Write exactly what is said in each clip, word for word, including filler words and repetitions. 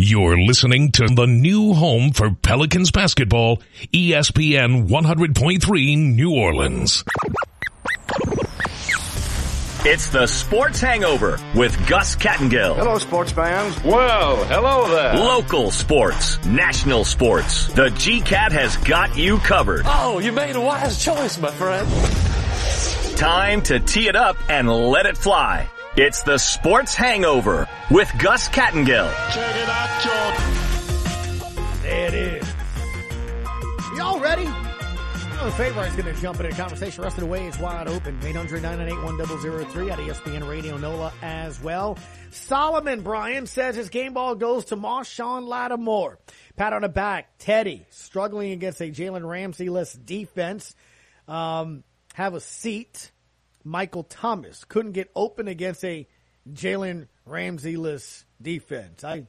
You're listening to the new home for Pelicans basketball, E S P N one hundred point three New Orleans. It's the Sports Hangover with Gus Kattengill. Hello, sports fans. Well, hello there. Local sports, national sports. The G CAT has got you covered. Oh, you made a wise choice, my friend. Time to tee it up and let it fly. It's the Sports Hangover with Gus Kattengill. Check it out, John. There it is. Y'all ready? The favorite's going to jump into the conversation. Rest of the way is wide open. eight hundred, nine nine eight, one zero zero three at E S P N Radio NOLA as well. Solomon, Brian, says his game ball goes to Marshawn Lattimore. Pat on the back. Teddy, struggling against a Jalen Ramsey-less defense. Um, have a seat. Michael Thomas couldn't get open against a Jalen Ramsey-less defense. I,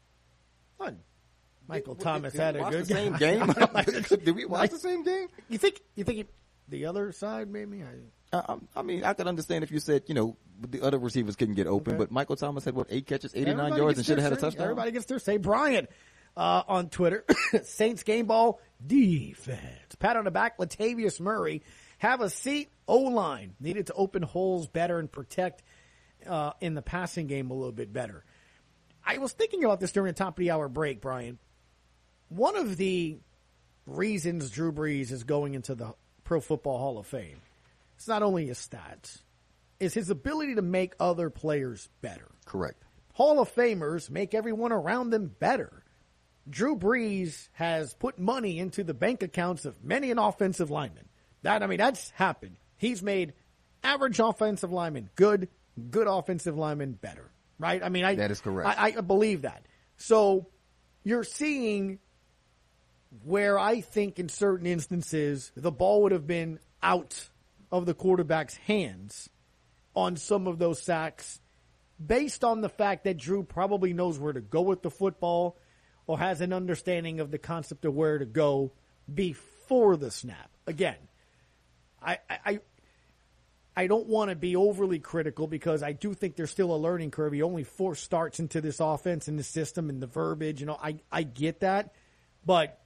I Michael did, Thomas did, had did a good the same game. game. Did we watch the same game? You think? You think it, the other side maybe? I, uh, I mean, I could understand if you said, you know, the other receivers couldn't get open, okay. But Michael Thomas had what eight catches, eighty-nine Everybody yards, and should have had a touchdown. Everybody gets their say. Brian uh, on Twitter, Saints game ball defense. Pat on the back. Latavius Murray, have a seat. O-line needed to open holes better and protect uh, in the passing game a little bit better. I was thinking about this during the top of the hour break, Brian. One of the reasons Drew Brees is going into the Pro Football Hall of Fame, it's not only his stats, is his ability to make other players better. Correct. Hall of Famers make everyone around them better. Drew Brees has put money into the bank accounts of many an offensive lineman. That, I mean, that's happened. He's made average offensive linemen good, good offensive linemen better. Right? I mean, I, that is correct. I, I believe that. So you're seeing where I think in certain instances the ball would have been out of the quarterback's hands on some of those sacks based on the fact that Drew probably knows where to go with the football or has an understanding of the concept of where to go before the snap. Again, I I, I don't want to be overly critical because I do think there's still a learning curve. He only four starts into this offense and the system and the verbiage. You know, I, I get that. But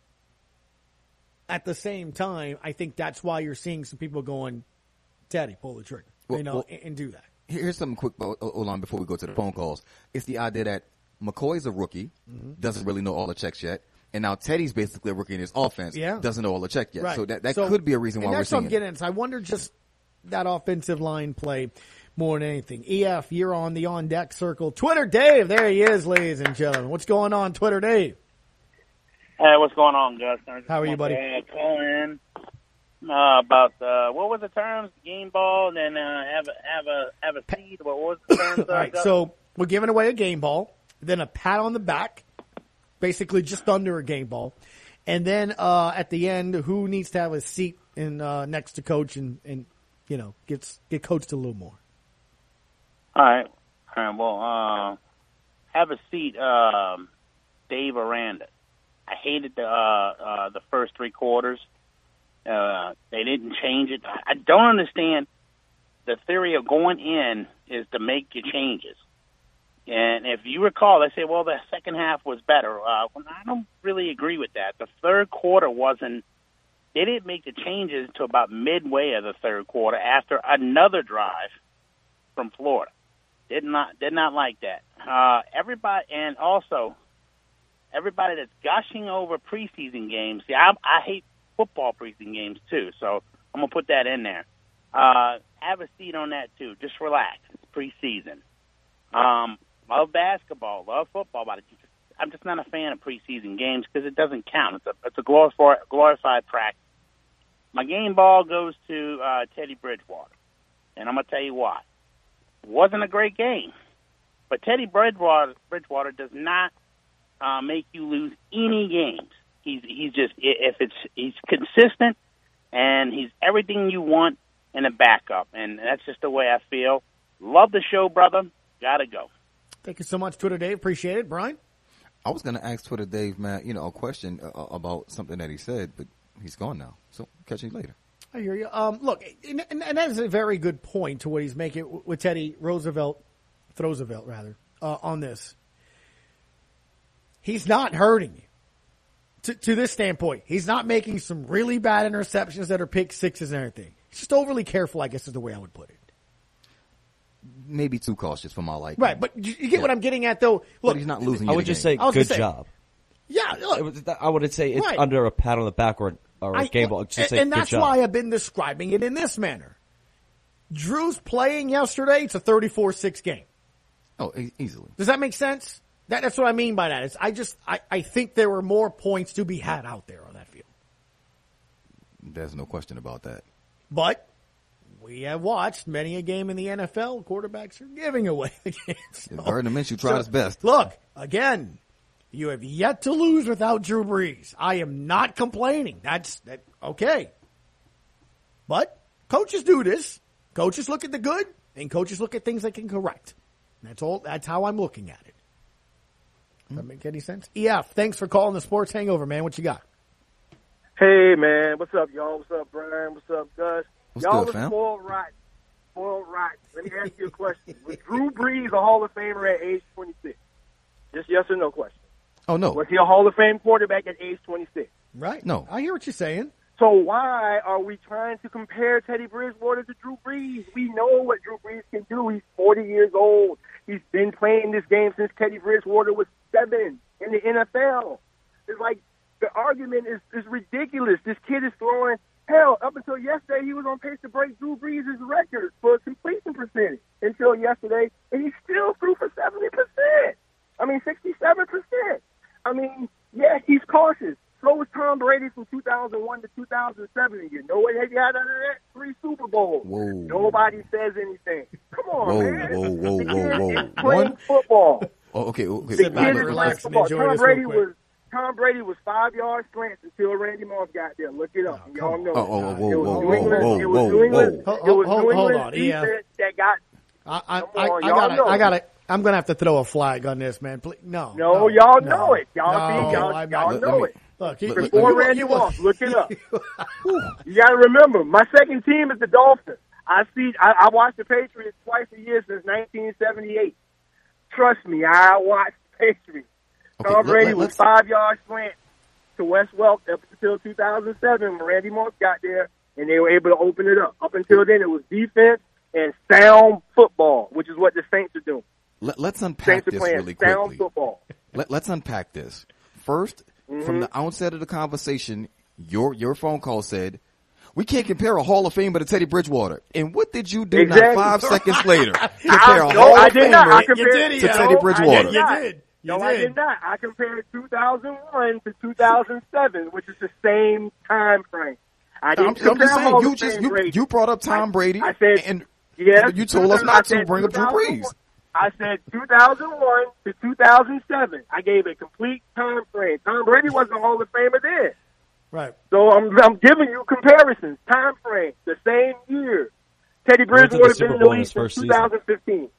at the same time, I think that's why you're seeing some people going, Teddy, pull the trigger, well, you know, well, and, and do that. Here's something quick, hold on, before we go to the phone calls. It's the idea that McCoy's a rookie, mm-hmm. doesn't really know all the checks yet. And now Teddy's basically a rookie in his offense, yeah. doesn't know all the checks yet. Right. So that, that so, could be a reason why we're seeing it. That's what I'm getting at. So I wonder just that offensive line play more than anything. E F, you're on the On Deck Circle. Twitter Dave, there he is, ladies and gentlemen. What's going on, Twitter Dave? Hey, what's going on, Gus? How are you, buddy? Uh, call in uh, about uh, what were the terms? Game ball, and then uh, have a have a have a seed. What was the terms? All right, so we're giving away a game ball, then a pat on the back, basically just under a game ball, and then uh, at the end, who needs to have a seat in uh, next to coach and, and you know gets get coached a little more. All right, all right. Well, uh, have a seat, um, Dave Aranda. I hated the uh, uh, the first three quarters. Uh, they didn't change it. I don't understand. The theory of going in is to make your changes. And if you recall, they say, well, the second half was better. Uh, well, I don't really agree with that. The third quarter wasn't – they didn't make the changes until about midway of the third quarter after another drive from Florida. Did not did not like that. Uh, everybody – and also – everybody that's gushing over preseason games, see, I, I hate football preseason games too, so I'm going to put that in there. Uh, have a seat on that too. Just relax. It's preseason. Um, love basketball, love football, but I'm just not a fan of preseason games because it doesn't count. It's a, it's a glorified, glorified practice. My game ball goes to uh, Teddy Bridgewater, and I'm going to tell you why. It wasn't a great game, but Teddy Bridgewater, Bridgewater does not Uh, make you lose any games. He's he's just if it's he's consistent and he's everything you want in a backup, and that's just the way I feel. Love the show, brother. Gotta go. Thank you so much, Twitter Dave. Appreciate it, Brian. I was going to ask Twitter Dave, man, you know, a question uh, about something that he said, but he's gone now. So catch you later. I hear you. Um, look, and, and, and that is a very good point to what he's making with Teddy Roosevelt, Roosevelt rather, uh, on this. he's not hurting you. To, to this standpoint, he's not making some really bad interceptions that are pick sixes and everything. He's just overly careful, I guess is the way I would put it. Maybe too cautious for my liking. Right, but you, you get yeah. what I'm getting at, though. Look, but he's not losing. I would just say good say, job. Yeah, look, it was, I wouldn't say it's right. under a pat on the back or, or a I, game ball. Just and, say and good that's job. why I've been describing it in this manner. Drew's playing yesterday. It's a thirty-four six game. Oh, e- easily. Does that make sense? That, that's what I mean by that. It's, I just, I, I think there were more points to be had out there on that field. There's no question about that. But we have watched many a game in the N F L. Quarterbacks are giving away the game. So, Gardner Minshew tried so, his best. Look, again, you have yet to lose without Drew Brees. I am not complaining. That's that, okay. But coaches do this. Coaches look at the good, and coaches look at things they can correct. That's all. That's how I'm looking at it. Does that make any sense? E F, thanks for calling the Sports Hangover, man. What you got? Hey, man. What's up, y'all? What's up, Brian? What's up, Gus? What's y'all good, are fam? spoiled rotten. Spoiled rotten. Let me ask you a question. Was Drew Brees a Hall of Famer at age twenty-six? Just yes or no question. Oh, no. Was he a Hall of Fame quarterback at age twenty-six? Right. No. I hear what you're saying. So why are we trying to compare Teddy Bridgewater to Drew Brees? We know what Drew Brees can do. He's forty years old. He's been playing this game since Teddy Bridgewater was seven in the N F L. It's like the argument is, is ridiculous. This kid is throwing, hell, up until yesterday, he was on pace to break Drew Brees' record for completion percentage until yesterday, and he still threw for seventy percent. I mean, sixty-seven percent. I mean, yeah, he's cautious. So was Tom Brady from two thousand one to two thousand seven. You know what he had out of that? Three Super Bowls. Whoa. Nobody says anything. Come on, Whoa, man. whoa, whoa, The whoa, kid whoa. is playing One- football. Oh, okay, okay. The Sit back kid and is relax playing and football. enjoy Tom this Brady real quick. was Tom Brady was five yard slants until Randy Moss got there. Look it up. Oh, Y'all come know. Oh, it. oh, whoa, It was whoa, New whoa, England. whoa, It was whoa, New England. whoa. It was Hold- New hold England on, E F. defense that got. I, I, Come I, on, I y'all gotta, know. I gotta, I'm gonna have to throw a flag on this, man. Please, no, No, no y'all no, know it. Y'all no, see, y'all, I'm y'all not- know let it. Look, he, Let- let- Before let me- Randy you- Moss, look it up. You got to remember, my second team is the Dolphins. I see. I, I watch the Patriots twice a year since nineteen seventy-eight. Trust me, I watched the Patriots. Okay, Tom let- Brady let- was let's- five yard slant to Wes Welk up until two thousand seven when Randy Moss got there, and they were able to open it up. Up until then, it was defense and sound football, which is what the Saints are doing. Let, let's unpack Saints are this playing really sound quickly. football. Let, let's unpack this. First, Mm-hmm. from the outset of the conversation, your your phone call said, we can't compare a Hall of Famer to Teddy Bridgewater. And what did you do Exactly. not five seconds later? Compare I, a no, Hall I of did not. I Famer compared, You did, to yeah. Teddy no, Bridgewater. I did You not. did. You no, I did. did not. I compared two thousand one to two thousand seven, which is the same time frame. I I'm, didn't I'm compare just saying, Hall you of just Fame you, grades. you brought up Tom Brady, I said, and yes, you told us not I to said bring up Drew two thousand one Brees. I said two thousand one to two thousand seven. I gave a complete time frame. Tom Brady wasn't a Hall of Famer then. right. So I'm I'm giving you comparisons, time frame, the same year. Teddy Went to the Bridgewater Super been in the Bowl in league his first since season. twenty fifteen.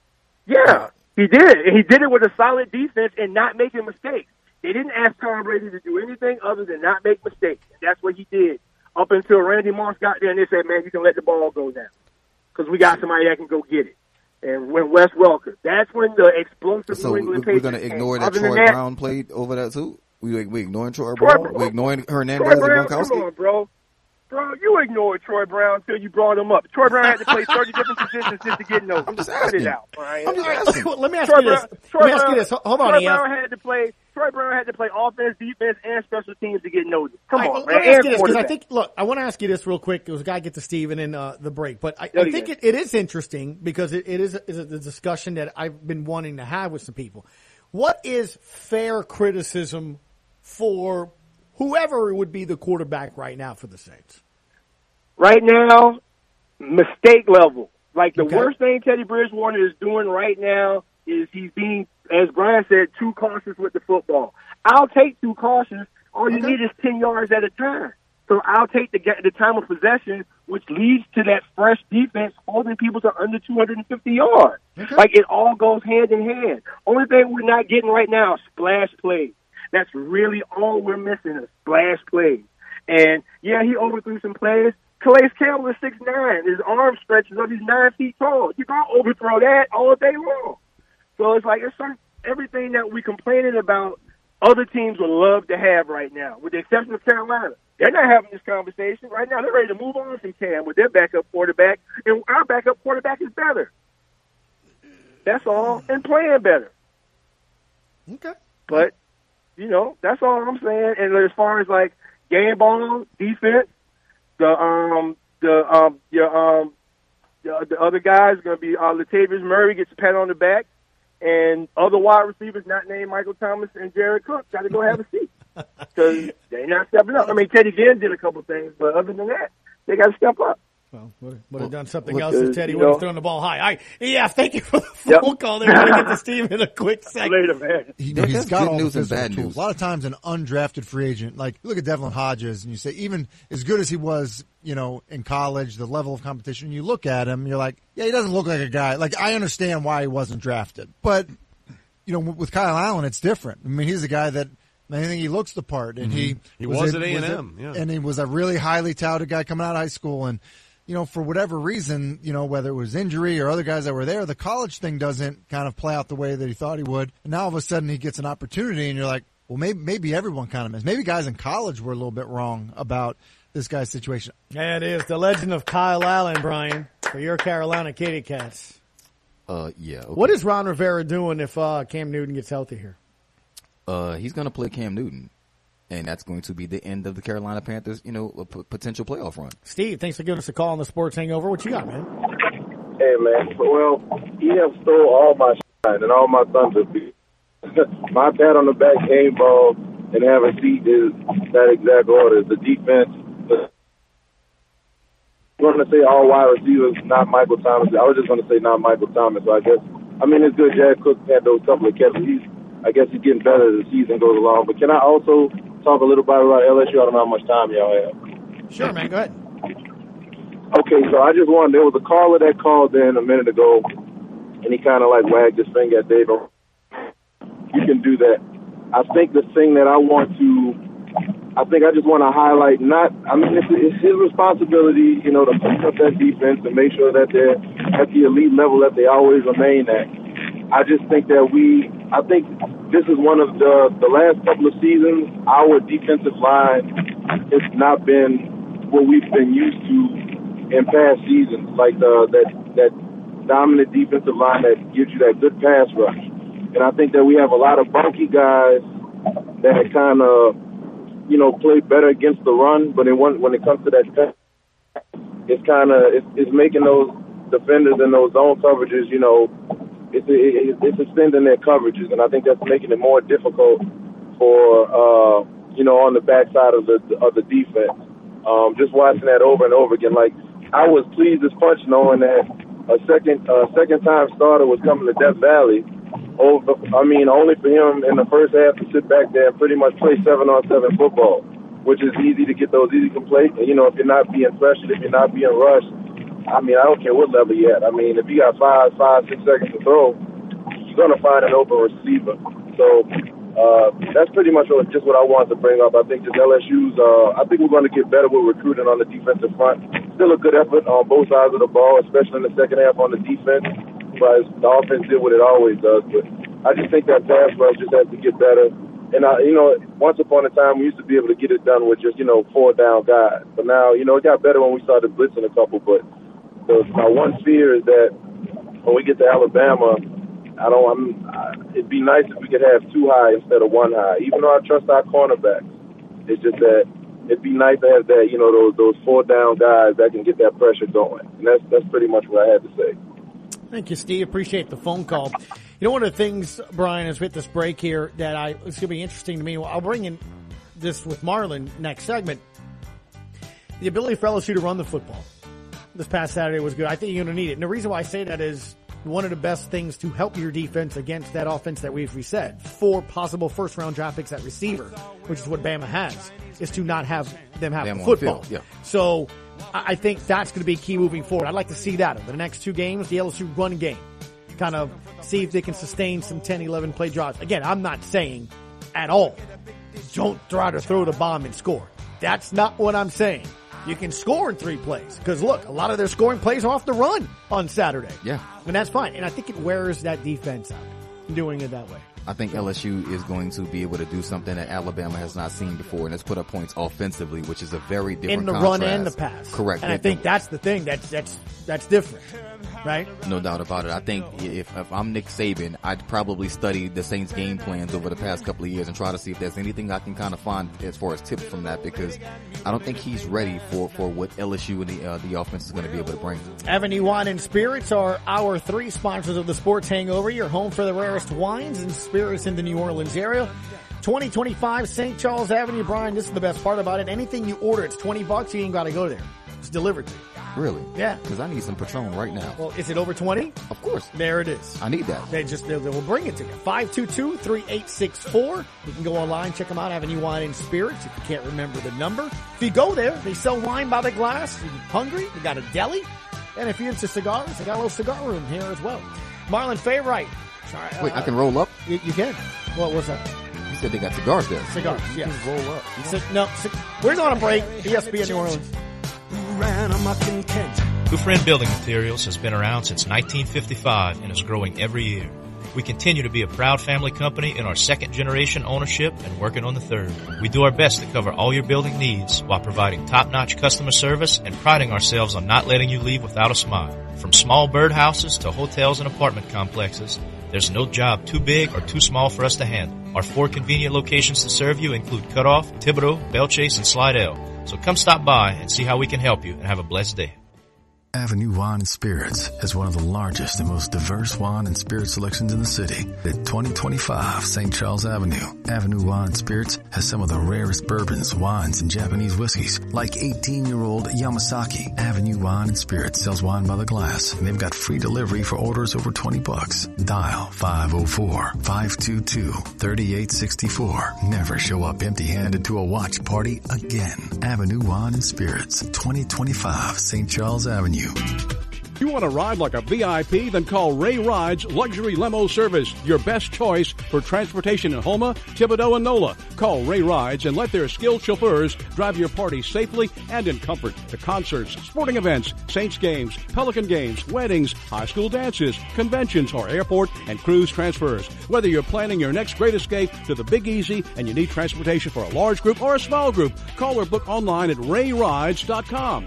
Yeah, he did, and he did it with a solid defense and not making mistakes. They didn't ask Tom Brady to do anything other than not make mistakes. That's what he did up until Randy Moss got there, and they said, "Man, you can let the ball go now because we got somebody that can go get it." And when Wes Welker, that's when the explosive So New we, England we're going to Patriots ignore came. that Other Troy than that, Brown played over that too? We we ignoring Troy, Troy Brown? Brown. We ignoring Hernandez Troy and Brown, come Gronkowski? on, bro. Bro, you ignored Troy Brown until you brought him up. Troy Brown had to play thirty different positions just to get noticed. I'm just Cut asking. it out, Brian. I'm just All right, asking. let me ask Troy you this. Brown, Let Troy me ask Brown, you this. Hold on, Troy E F. Brown had to play. Troy Brown had to play offense, defense, and special teams to get noticed. Come All right, on, well, man. let me ask And you this because I quarterback. think. Look, I want to ask you this real quick. Because we got to get to Steve and then uh, the break. But I, Yeah, I think yeah. it, it is interesting because it, it is, a, is a discussion that I've been wanting to have with some people. What is fair criticism for whoever would be the quarterback right now for the Saints? Right now, mistake level. Like the Okay. worst thing Teddy Bridgewater is doing right now is he's being, as Brian said, too cautious with the football. I'll take too cautious. All you Okay. need is ten yards at a time. So I'll take the the time of possession, which leads to that fresh defense holding people to under two hundred fifty yards. Okay. Like it all goes hand in hand. Only thing we're not getting right now is splash plays. That's really all we're missing is splash plays. And yeah, he overthrew some plays. Calais Campbell is six nine. His arm stretches up. He's nine feet tall. You can't overthrow that all day long. So it's like it's some, everything that we're complaining about other teams would love to have right now, with the exception of Carolina. They're not having this conversation right now. They're ready to move on from Cam with their backup quarterback, and our backup quarterback is better. That's all, and playing better. Okay. But, you know, that's all I'm saying. And as far as, like, game ball, defense, the um the um your um the, the other guys are going to be uh, Latavius Murray gets a pat on the back, and other wide receivers not named Michael Thomas and Jared Cook got to go have a seat because they're not stepping up. I mean, Teddy Ginn did a couple things, but other than that, they got to step up. Well, would have, have done something well, else if Teddy would have thrown the ball high. I, yeah, thank you for the phone yep. call. There, we're going to get to Steve in a quick second. Later, man. He, no, he's got all news the and bad tools. news. A lot of times, an undrafted free agent, like you look at Devlin Hodges, and you say, even as good as he was, you know, in college, the level of competition, you look at him, you're like, yeah, he doesn't look like a guy. Like, I understand why he wasn't drafted, but you know, with Kyle Allen, it's different. I mean, he's a guy that. I think he looks the part, and mm-hmm. he he was, was a, at A and M, was a, yeah. and he was a really highly touted guy coming out of high school, and you know, for whatever reason, you know, whether it was injury or other guys that were there, the college thing doesn't kind of play out the way that he thought he would, and now all of a sudden he gets an opportunity, and you're like, well, maybe maybe everyone kind of missed. Maybe guys in college were a little bit wrong about this guy's situation. Yeah, it is the legend of Kyle Allen, Brian, for your Carolina Kitty Cats. Uh, yeah. Okay. What is Ron Rivera doing if uh, Cam Newton gets healthy here? Uh, he's going to play Cam Newton, and that's going to be the end of the Carolina Panthers, you know, a p- potential playoff run. Steve, thanks for giving us a call on the Sports Hangover. What you got, man? Hey, man. Well, he has stole all my shine and all my thunder. My pat on the back, game ball, and have a seat is that exact order. The defense. The, I'm going to say all wide receivers, not Michael Thomas. I was just going to say not Michael Thomas. So I guess, I mean, it's good. Jared Cook had those couple of catches. He's I guess he's getting better as the season goes along. But can I also talk a little bit about L S U? I don't know how much time y'all have. Sure, man. Go ahead. Okay, so I just wanted, there was a caller that called in a minute ago, and he kind of like wagged his finger at Dave. You can do that. I think the thing that I want to, I think I just want to highlight, not, I mean, it's, it's his responsibility, you know, to pick up that defense and make sure that they're at the elite level that they always remain at. I just think that we, I think this is one of the, the last couple of seasons, our defensive line has not been what we've been used to in past seasons, like the, that, that dominant defensive line that gives you that good pass rush. And I think that we have a lot of bunky guys that kind of, you know, play better against the run, but when, when it comes to that pass, it's kind of, it's, it's making those defenders in those zone coverages, you know, It's, it, it's extending their coverages, and I think that's making it more difficult for, uh, you know, on the backside of the of the defense. Um, just watching that over and over again, like I was pleased as punch knowing that a second uh, second time starter was coming to Death Valley. Over, I mean, only for him in the first half to sit back there and pretty much play seven on seven football, which is easy to get those easy complaints. And you know, if you're not being pressured, if you're not being rushed. I mean, I don't care what level you're at. I mean, if you got five, five, six seconds to throw, you're going to find an open receiver. So uh, that's pretty much what, just what I wanted to bring up. I think just L S U's, uh, I think we're going to get better with recruiting on the defensive front. Still a good effort on both sides of the ball, especially in the second half on the defense. But the offense did what it always does. But I just think that pass rush just has to get better. And, uh, you know, once upon a time, we used to be able to get it done with just, you know, four down guys. But now, you know, it got better when we started blitzing a couple. But so my one fear is that when we get to Alabama, I don't. I'm, I, it'd be nice if we could have two high instead of one high. Even though I trust our cornerbacks, it's just that it'd be nice to have that. You know, those those four down guys that can get that pressure going. And that's that's pretty much what I had to say. Thank you, Steve. Appreciate the phone call. You know, one of the things, Brian, is with this break here that I it's going to be interesting to me. I'll bring in this with Marlon next segment. The ability for L S U to run the football this past Saturday was good. I think you're going to need it. And the reason why I say that is one of the best things to help your defense against that offense that we've reset. Four possible first-round draft picks at receiver, which is what Bama has, is to not have them have the football. Yeah. So I think that's going to be key moving forward. I'd like to see that over the next two games, the L S U run game. Kind of see if they can sustain some ten, eleven play drives. Again, I'm not saying at all, don't try to throw the bomb and score. That's not what I'm saying. You can score in three plays. Because, look, a lot of their scoring plays are off the run on Saturday. Yeah. And that's fine. And I think it wears that defense out doing it that way. I think L S U is going to be able to do something that Alabama has not seen before, and it's put up points offensively, which is a very different in the contrast. run and the pass. Correct. And I think that's the thing. That's that's that's different, right? No doubt about it. I think if, if I'm Nick Saban, I'd probably study the Saints' game plans over the past couple of years and try to see if there's anything I can kind of find as far as tips from that, because I don't think he's ready for, for what L S U and the uh, the offense is going to be able to bring. Avenue Wine and Spirits are our three sponsors of the Sports Hangover, your home for the rarest wines and spirits in the New Orleans area. twenty twenty-five Saint Charles Avenue. Brian, this is the best part about it. Anything you order, it's twenty bucks. You ain't got to go there. It's delivered to you. Really? Yeah. Because I need some Patron right now. Well, is it over twenty? Of course. There it is. I need that. They just, they will bring it to you. five two two, three eight six four. You can go online, check them out, Avenue Wine and Spirits, if you can't remember the number. If you go there, they sell wine by the glass. You're hungry, you got a deli. And if you're into cigars, they got a little cigar room here as well. Marlon Favorite. Sorry, Wait, uh, I can roll up? You, you can. What was that? You said they got cigars there. Cigars, You yes. can roll up. So, no, so, we're going to break. E S P N New Orleans. Dufresne Building Materials has been around since nineteen fifty-five and is growing every year. We continue to be a proud family company in our second generation ownership and working on the third. We do our best to cover all your building needs while providing top-notch customer service and priding ourselves on not letting you leave without a smile. From small birdhouses to hotels and apartment complexes, there's no job too big or too small for us to handle. Our four convenient locations to serve you include Cutoff, Thibodaux, Bellchase, and Slidell. So come stop by and see how we can help you, and have a blessed day. Avenue Wine and Spirits has one of the largest and most diverse wine and spirit selections in the city at twenty twenty-five Saint Charles Avenue. Avenue Wine and Spirits has some of the rarest bourbons, wines, and Japanese whiskeys, like eighteen-year-old Yamasaki. Avenue Wine and Spirits sells wine by the glass, and they've got free delivery for orders over twenty bucks. Dial five oh four, five two two, three eight six four. Never show up empty-handed to a watch party again. Avenue Wine and Spirits, twenty twenty-five Saint Charles Avenue. You want to ride like a V I P? Then call Ray Rides Luxury Limo Service, your best choice for transportation in Houma, Thibodaux, and Nola. Call Ray Rides and let their skilled chauffeurs drive your party safely and in comfort to concerts, sporting events, Saints games, Pelican games, weddings, high school dances, conventions, or airport and cruise transfers. Whether you're planning your next great escape to the Big Easy and you need transportation for a large group or a small group, call or book online at ray rides dot com.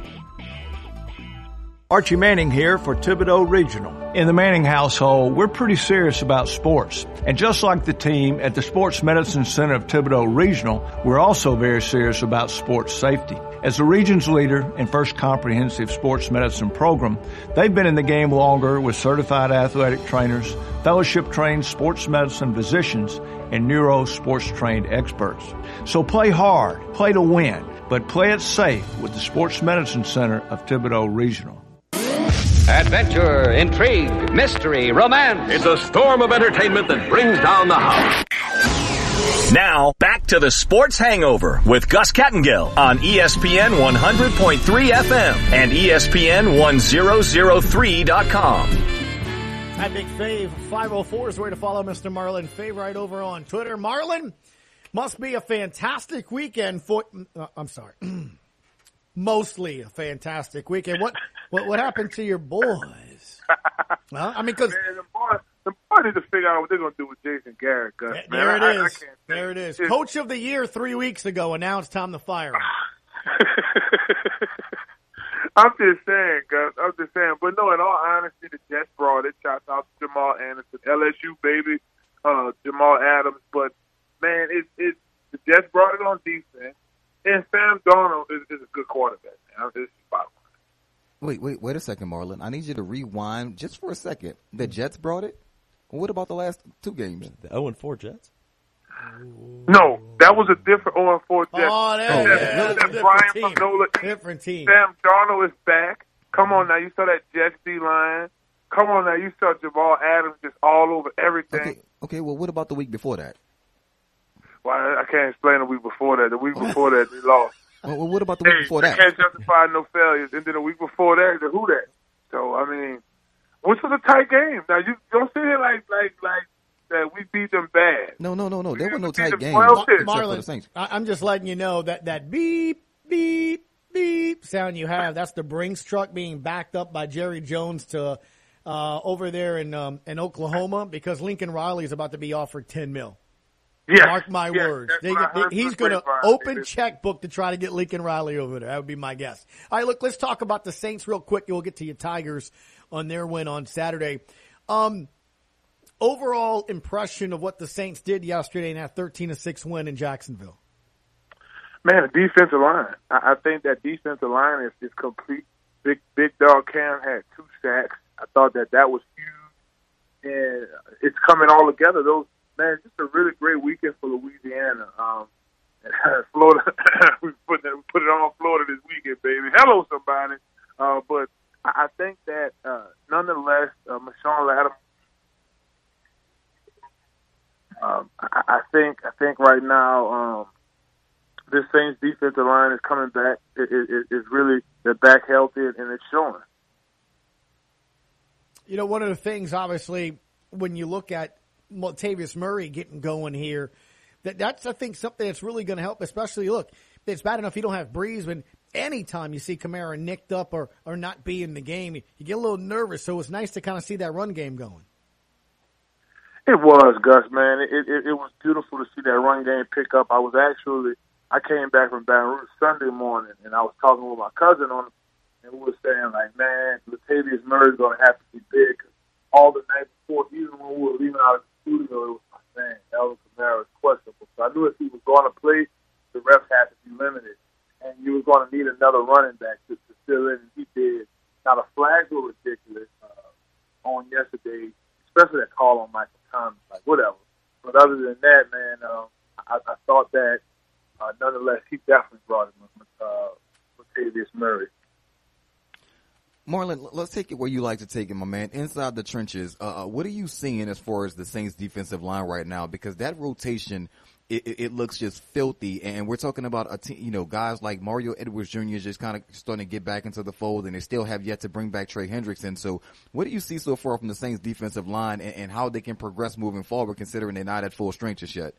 Archie Manning here for Thibodaux Regional. In the Manning household, we're pretty serious about sports. And just like the team at the Sports Medicine Center of Thibodaux Regional, we're also very serious about sports safety. As the region's leader in First Comprehensive Sports Medicine Program, they've been in the game longer with certified athletic trainers, fellowship-trained sports medicine physicians, and neuro sports-trained experts. So play hard, play to win, but play it safe with the Sports Medicine Center of Thibodaux Regional. Adventure, intrigue, mystery, romance. It's a storm of entertainment that brings down the house. Now, back to the Sports Hangover with Gus Kattengill on E S P N one hundred point three F M and E S P N ten oh three dot com. At Big Fave, five oh four is where to follow Mister Marlon Fave right over on Twitter. Marlon, must be a fantastic weekend for, uh, I'm sorry, mostly a fantastic weekend. What what what happened to your boys? Well, I mean, because the boys, the boys need to figure out what they're going to do with Jason Garrett. Gus, man. There it I, is. I, I can't there it is. It's, Coach of the Year three weeks ago announced time to fire him. I'm just saying, Gus. I'm just saying. But no, in all honesty, the Jets brought it. Shout out to Jamal Anderson, L S U baby, uh, Jamal Adams. But man, it's it's the Jets brought it on defense. And Sam Darnold is, is a good quarterback, man. This is bottom line. Wait, wait, wait a second, Marlon. I need you to rewind just for a second. The Jets brought it? What about the last two games? The oh and four Jets? No, that was a different oh and four Jets. Oh, there oh, you that, go. that Different Brian team. Fanola. Different team. Sam Darnold is back. Come on now. You saw that Jets D-line. Come on now. You saw Jamal Adams just all over everything. Okay, okay, well, what about the week before that? Well, I can't explain the week before that. The week before that, they lost. Well, well what about the week hey, before they that? Can't justify no failures. And then the week before that, the who that? So, I mean, which was a tight game. Now, you don't sit here like, like, like that we beat them bad. No, no, no, no. There were no tight games. Mar- Marlon, I- I'm just letting you know that that beep, beep, beep sound you have, that's the Brinks truck being backed up by Jerry Jones to uh, over there in um, in Oklahoma because Lincoln Riley is about to be offered ten mil. Yes. Mark my Yes, words. They, they, he's going to open checkbook to try to get Lincoln Riley over there. That would be my guess. All right, look, let's talk about the Saints real quick, and we'll get to your Tigers on their win on Saturday. Um, overall impression of what the Saints did yesterday in that thirteen to six win in Jacksonville. Man, the defensive line. I, I think that defensive line is, is complete. Big Big Dog Cam had two sacks. I thought that that was huge, and it's coming all together. Those man, just a really great weekend for Louisiana. Um, Florida, we put it, we put it on Florida this weekend, baby. Hello, somebody. Uh, but I, I think that uh, nonetheless, uh, Marshawn Lattimore. Um, I, I think I think right now. Um, This Saints defensive line is coming back. It, it, it, it's really, they're back healthy, and it's showing. You know, one of the things, obviously, when you look at Latavius Murray getting going here, that that's, I think, something that's really going to help, especially, look, it's bad enough you don't have Breeze, but anytime you see Kamara nicked up or, or not be in the game, you, you get a little nervous, so it's nice to kind of see that run game going. It was, Gus, man. It, it, it was beautiful to see that run game pick up. I was actually... I came back from Baton Rouge Sunday morning, and I was talking with my cousin on it, and we were saying, like, man, Latavius Murray's going to have to be big. All the night before, even when we were leaving out of the studio, it was like, man, Alvin Kamara is questionable. So I knew if he was going to play, the refs had to be limited, and you were going to need another running back to, to fill in, and he did. Now, the flags were ridiculous uh, on yesterday, especially that call on Michael Thomas, like, whatever. But other than that, man, um, I, I thought that, Uh, nonetheless, he definitely brought him uh, Latavius Murray. Marlon, let's take it where you like to take it, my man. Inside the trenches, uh, what are you seeing as far as the Saints' defensive line right now? Because that rotation, it, it, it looks just filthy. And we're talking about a team, you know, guys like Mario Edwards Junior just kind of starting to get back into the fold, and they still have yet to bring back Trey Hendrickson. So, what do you see so far from the Saints' defensive line, and, and how they can progress moving forward, considering they're not at full strength just yet?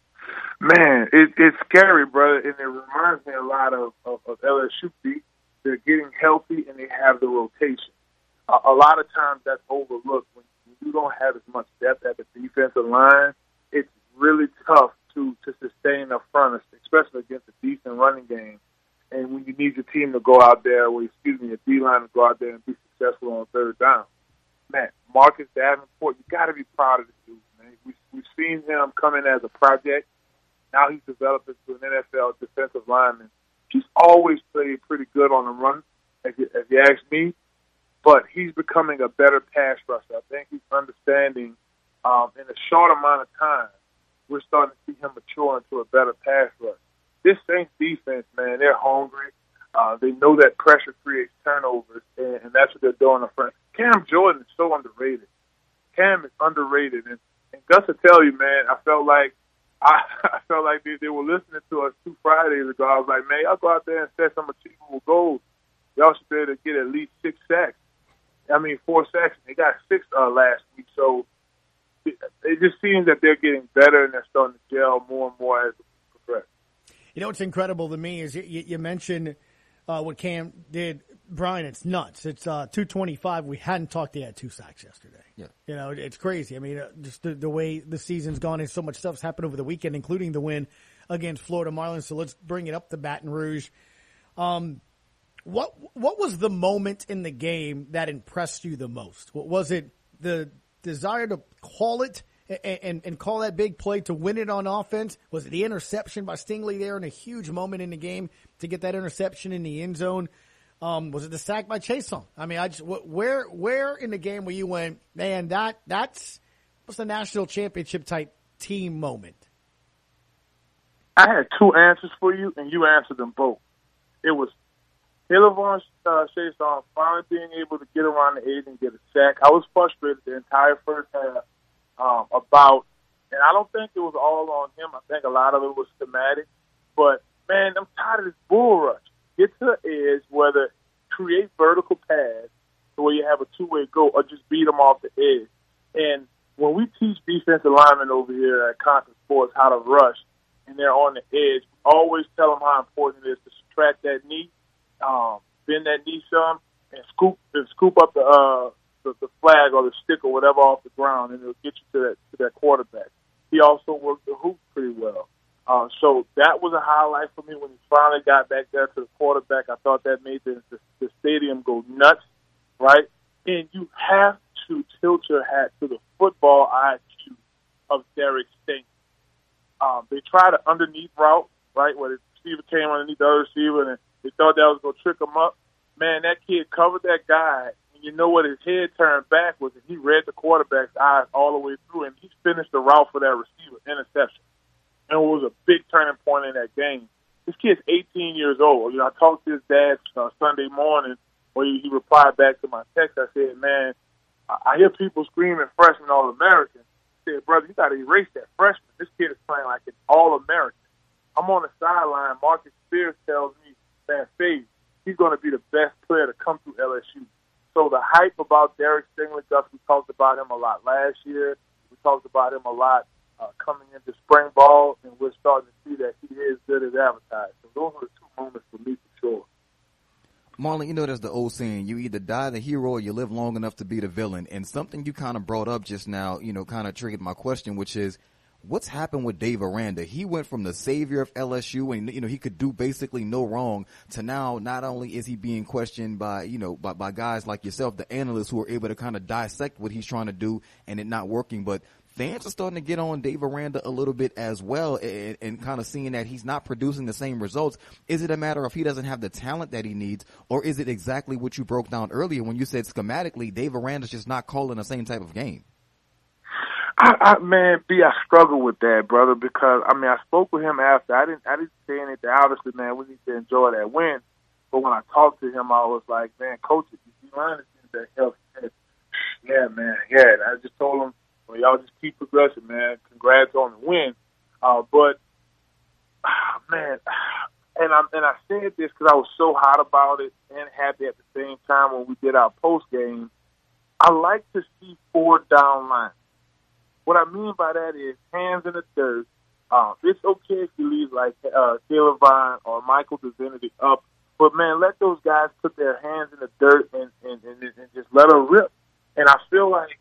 Man, it, it's scary, brother, and it reminds me a lot of, of, of L S U. They're getting healthy, and they have the rotation. A, a lot of times that's overlooked. When you don't have as much depth at the defensive line, it's really tough to, to sustain up front, especially against a decent running game. And when you need your team to go out there, or excuse me, your D-line to go out there and be successful on third down. Man, Marcus Davenport, you got to be proud of this dude, man. We, we've seen him come in as a project. Now he's developed into an N F L defensive lineman. He's always played pretty good on the run, as you, as you ask me, but he's becoming a better pass rusher. I think he's understanding um, in a short amount of time, we're starting to see him mature into a better pass rush. This Saints defense, man, they're hungry. Uh, they know that pressure creates turnovers, and, and that's what they're doing up front. Cam Jordan is so underrated. Cam is underrated, and, and Gus will tell you, man, I felt like I, I felt like they, they were listening to us two Fridays ago. I was like, man, y'all go out there and set some achievable goals. Y'all should be able to get at least six sacks. I mean, four sacks. They got six uh, last week. So it, it just seems that they're getting better and they're starting to gel more and more as we progress. You know what's incredible to me is you, you mentioned uh, what Cam did. Brian, it's nuts. It's uh, two twenty-five. We hadn't talked. They had two sacks yesterday. Yeah. You know, it's crazy. I mean, uh, just the, the way the season's gone and so much stuff's happened over the weekend, including the win against Florida Marlins. So let's bring it up to Baton Rouge. Um, what what was the moment in the game that impressed you the most? What was it? The desire to call it and, and, and call that big play to win it on offense? Was it the interception by Stingley there in a huge moment in the game to get that interception in the end zone? Um, was it the sack by Chason? I mean, I just where where in the game where you went, man, that that's was the national championship type team moment? I had two answers for you, and you answered them both. It was Hilavon uh, Chason finally being able to get around the edge and get a sack. I was frustrated the entire first half um, about, and I don't think it was all on him. I think a lot of it was schematic. But, man, I'm tired of this bull rush. Get to the edge, whether create vertical pass to where you have a two-way go or just beat them off the edge. And when we teach defensive linemen over here at Concord Sports how to rush and they're on the edge, we always tell them how important it is to subtract that knee, um, bend that knee some, and scoop and scoop up the uh, the, the flag or the stick or whatever off the ground, and it'll get you to that to that quarterback. He also worked the hoop pretty well. Uh, so that was a highlight for me when he finally got back there to the quarterback. I thought that made the, the, the stadium go nuts, right? And you have to tilt your hat to the football I Q of Derek Stingley. Um, they tried an underneath route, right, where the receiver came underneath the other receiver, and they thought that was going to trick him up. Man, that kid covered that guy, and you know what? His head turned backwards, and he read the quarterback's eyes all the way through, and he finished the route for that receiver, interception. And it was a big turning point in that game. This kid's eighteen years old. You know, I talked to his dad uh, Sunday morning, where he, he replied back to my text. I said, man, I, I hear people screaming freshman All-American. I said, brother, you got to erase that freshman. This kid is playing like an All-American. I'm on the sideline. Marcus Spears tells me, man, Faye, he's going to be the best player to come through L S U. So the hype about Derek Stingley, Gus, we talked about him a lot last year. We talked about him a lot uh, coming into spring ball, and we're starting to see that he is good as advertised. So those are the two moments for me for sure. Marlon, you know there's the old saying, you either die the hero or you live long enough to be the villain. And something you kind of brought up just now, you know, kind of triggered my question, which is, what's happened with Dave Aranda? He went from the savior of L S U and, you know, he could do basically no wrong to now not only is he being questioned by, you know, by, by guys like yourself, the analysts who are able to kind of dissect what he's trying to do and it not working, but fans are starting to get on Dave Aranda a little bit as well and, and kind of seeing that he's not producing the same results. Is it a matter of he doesn't have the talent that he needs, or is it exactly what you broke down earlier when you said schematically Dave Aranda's just not calling the same type of game? I, I, man, B, I struggle with that, brother, because I mean, I spoke with him after. I didn't, I didn't say anything. Obviously, man, we need to enjoy that win. But when I talked to him, I was like, man, coach, if you line that helps. Yeah, man, yeah. And I just told him, well, y'all just keep progressing, man. Congrats on the win. Uh, but man, and I and I said this because I was so hot about it and happy at the same time when we did our post game. I like to see four down lines. What I mean by that is hands in the dirt. Uh, it's okay if you leave like uh, Taylor Vine or Michael Divinity up, but man, let those guys put their hands in the dirt and, and, and, and just let them rip. And I feel like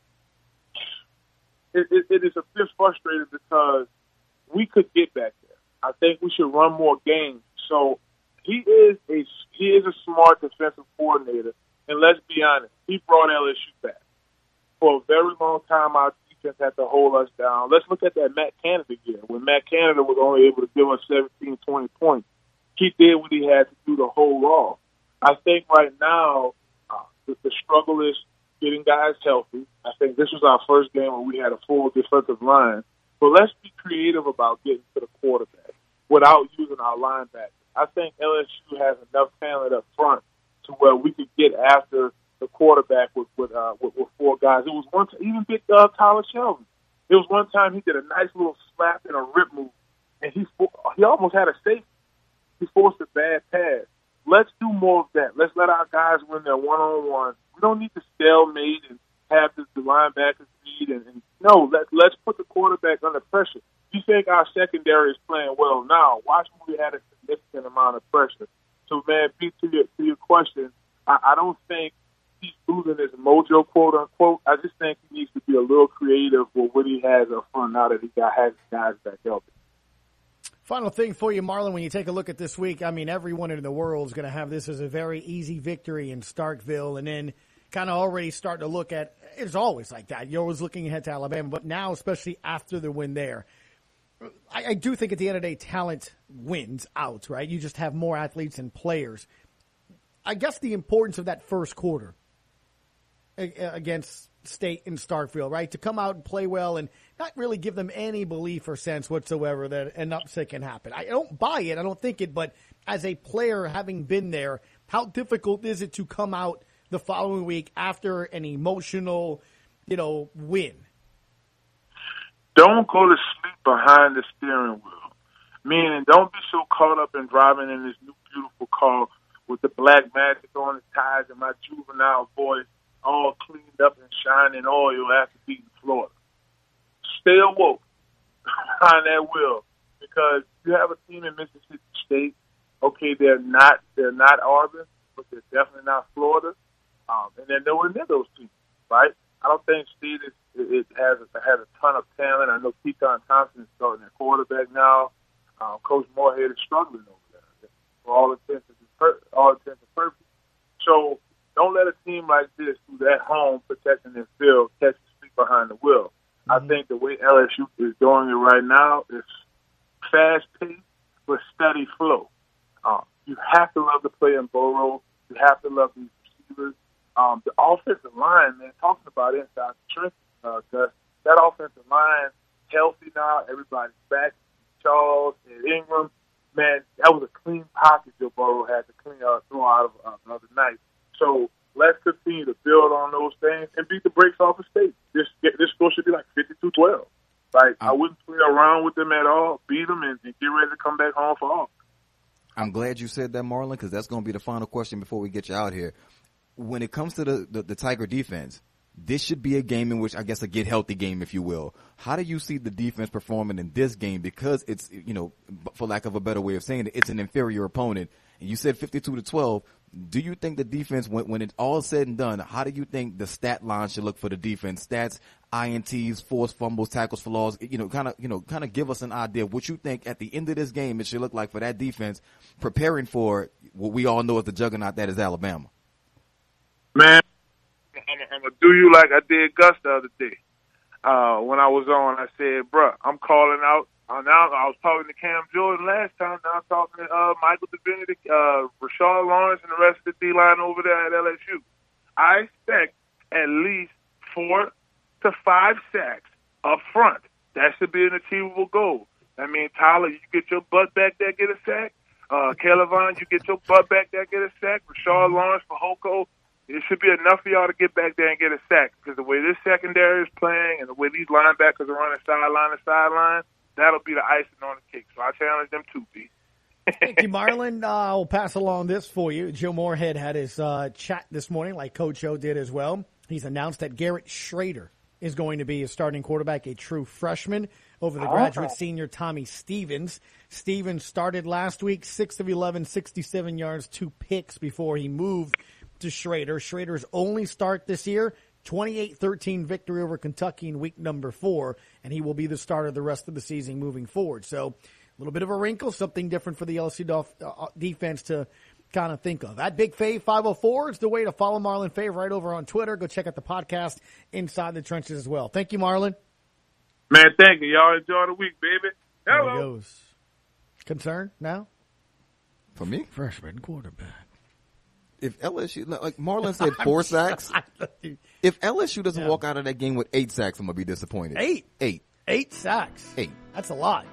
it, it, it is a bit frustrating because we could get back there. I think we should run more games. So he is a he is a smart defensive coordinator, and let's be honest, he brought L S U back. For a very long time, our defense had to hold us down. Let's look at that Matt Canada year, when Matt Canada was only able to give us seventeen, twenty points. He did what he had to do to hold off. I think right now uh, the, the struggle is getting guys healthy. I think this was our first game where we had a full defensive line. But let's be creative about getting to the quarterback without using our linebackers. I think L S U has enough talent up front to where we could get after the quarterback with with, uh, with, with four guys. It was one time, even big uh, Tyler Shelton. It was one time he did a nice little slap and a rip move, and he he almost had a safety. He forced a bad pass. Let's do more of that. Let's let our guys win their one-on-one. We don't need to stalemate and have the, the linebackers lead. And, and no, let, let's put the quarterback under pressure. You think our secondary is playing well now. Watch when we had a significant amount of pressure. So, man, to your, to your question, I, I don't think he's losing his mojo, quote unquote. I just think he needs to be a little creative with what he has up front now that he got has guys back healthy. Final thing for you, Marlon, when you take a look at this week, I mean, everyone in the world is going to have this as a very easy victory in Starkville, and then kind of already starting to look at, it's always like that. You're always looking ahead to Alabama, but now, especially after the win there, I, I do think at the end of the day, talent wins out, right? You just have more athletes and players. I guess the importance of that first quarter against State in Starkville, right? To come out and play well and not really give them any belief or sense whatsoever that an upset can happen. I don't buy it. I don't think it. But as a player, having been there, how difficult is it to come out the following week after an emotional, you know, win? Don't go to sleep behind the steering wheel. Meaning, don't be so caught up in driving in this new beautiful car with the black magic on the tires and my juvenile voice all cleaned up and shining oil after beating Florida. Stay awoke behind that wheel, because you have a team in Mississippi State. Okay, they're not they're not Auburn, but they're definitely not Florida. Um, and they're nowhere near those teams, right? I don't think Steve is, is, has, a, has a ton of talent. I know Keaton Thompson is starting at quarterback now. Um, Coach Moorhead is struggling over there for all intents and per- all intents and purposes. So don't let a team like this, who's at home protecting their field, catch his feet behind the wheel. Mm-hmm. I think the way L S U is doing it right now is fast-paced but steady flow. Um, you have to love to play in Burrow. You have to love these receivers. Um, the offensive line, man, talking about inside the trenches, uh, Gus, that offensive line healthy now. Everybody's back. Charles and Ingram, man, that was a clean pocket Joe Burrow had to clean uh, throw out of uh, the other night. So let's continue to build on those things and beat the brakes off of State. This this score should be like fifty-two twelve. Like, I wouldn't play around with them at all. Beat them and, and get ready to come back home for all. I'm glad you said that, Marlon, because that's going to be the final question before we get you out here. When it comes to the, the, the Tiger defense, this should be a game in which, I guess, a get healthy game, if you will. How do you see the defense performing in this game? Because it's, you know, for lack of a better way of saying it, it's an inferior opponent. And you said fifty-two to twelve. Do you think the defense, when, when it's all said and done, how do you think the stat line should look for the defense? Stats, I N Ts, forced fumbles, tackles for loss. You know, kind of, you know, kind of give us an idea of what you think at the end of this game it should look like for that defense, preparing for what we all know is the juggernaut that is Alabama. Man, I'm, I'm going to do you like I did Gus the other day. Uh, when I was on, I said, bruh, I'm calling out. Uh, now I was talking to Cam Jordan last time. Now I'm talking to uh, Michael Divinity, uh, Rashard Lawrence, and the rest of the D-line over there at L S U. I expect at least four to five sacks up front. That should be an achievable goal. I mean, Tyler, you get your butt back there, get a sack. Uh, Kelvin, you get your butt back there, get a sack. Rashard Lawrence for Hoko. It should be enough for y'all to get back there and get a sack, because the way this secondary is playing and the way these linebackers are running sideline to sideline, that'll be the icing on the cake. So I challenge them to be. Thank you, Marlon. Uh, I'll pass along this for you. Joe Moorhead had his uh, chat this morning, like Coach Joe did as well. He's announced that Garrett Schrader is going to be his starting quarterback, a true freshman, over the graduate oh. senior Tommy Stevens. Stevens started last week, six of eleven, sixty-seven yards, two picks before he moved to Schrader. Schrader's only start this year, twenty-eight thirteen victory over Kentucky in week number four, and he will be the starter the rest of the season moving forward. So a little bit of a wrinkle, something different for the L S U def- uh, defense to kind of think of. At Big Fave five oh four is the way to follow Marlon Fave right over on Twitter. Go check out the podcast Inside the Trenches as well. Thank you, Marlon. Man, thank you. Y'all enjoy the week, baby. Hello. There he goes. Concern now? For me? Freshman quarterback. If L S U, like Marlon said, four sacks. If L S U doesn't yeah. walk out of that game with eight sacks, I'm going to be disappointed. Eight? Eight. Eight sacks. Eight. That's a lot.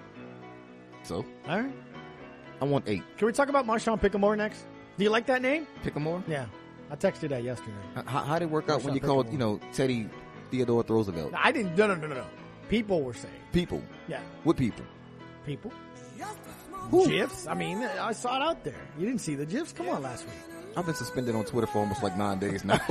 So? All right. I want eight. Can we talk about Marshawn Pickamore next? Do you like that name? Pickamore? Yeah. I texted you that yesterday. How, how did it work Marshawn out when you Pickamore. called, you know, Teddy Theodore Roosevelt? No, I didn't. No, no, no, no, no. People were saying. People? Yeah. What people? People. Who? GIFs? I mean, I saw it out there. You didn't see the GIFs? Come on, last week. I've been suspended on Twitter for almost like nine days now.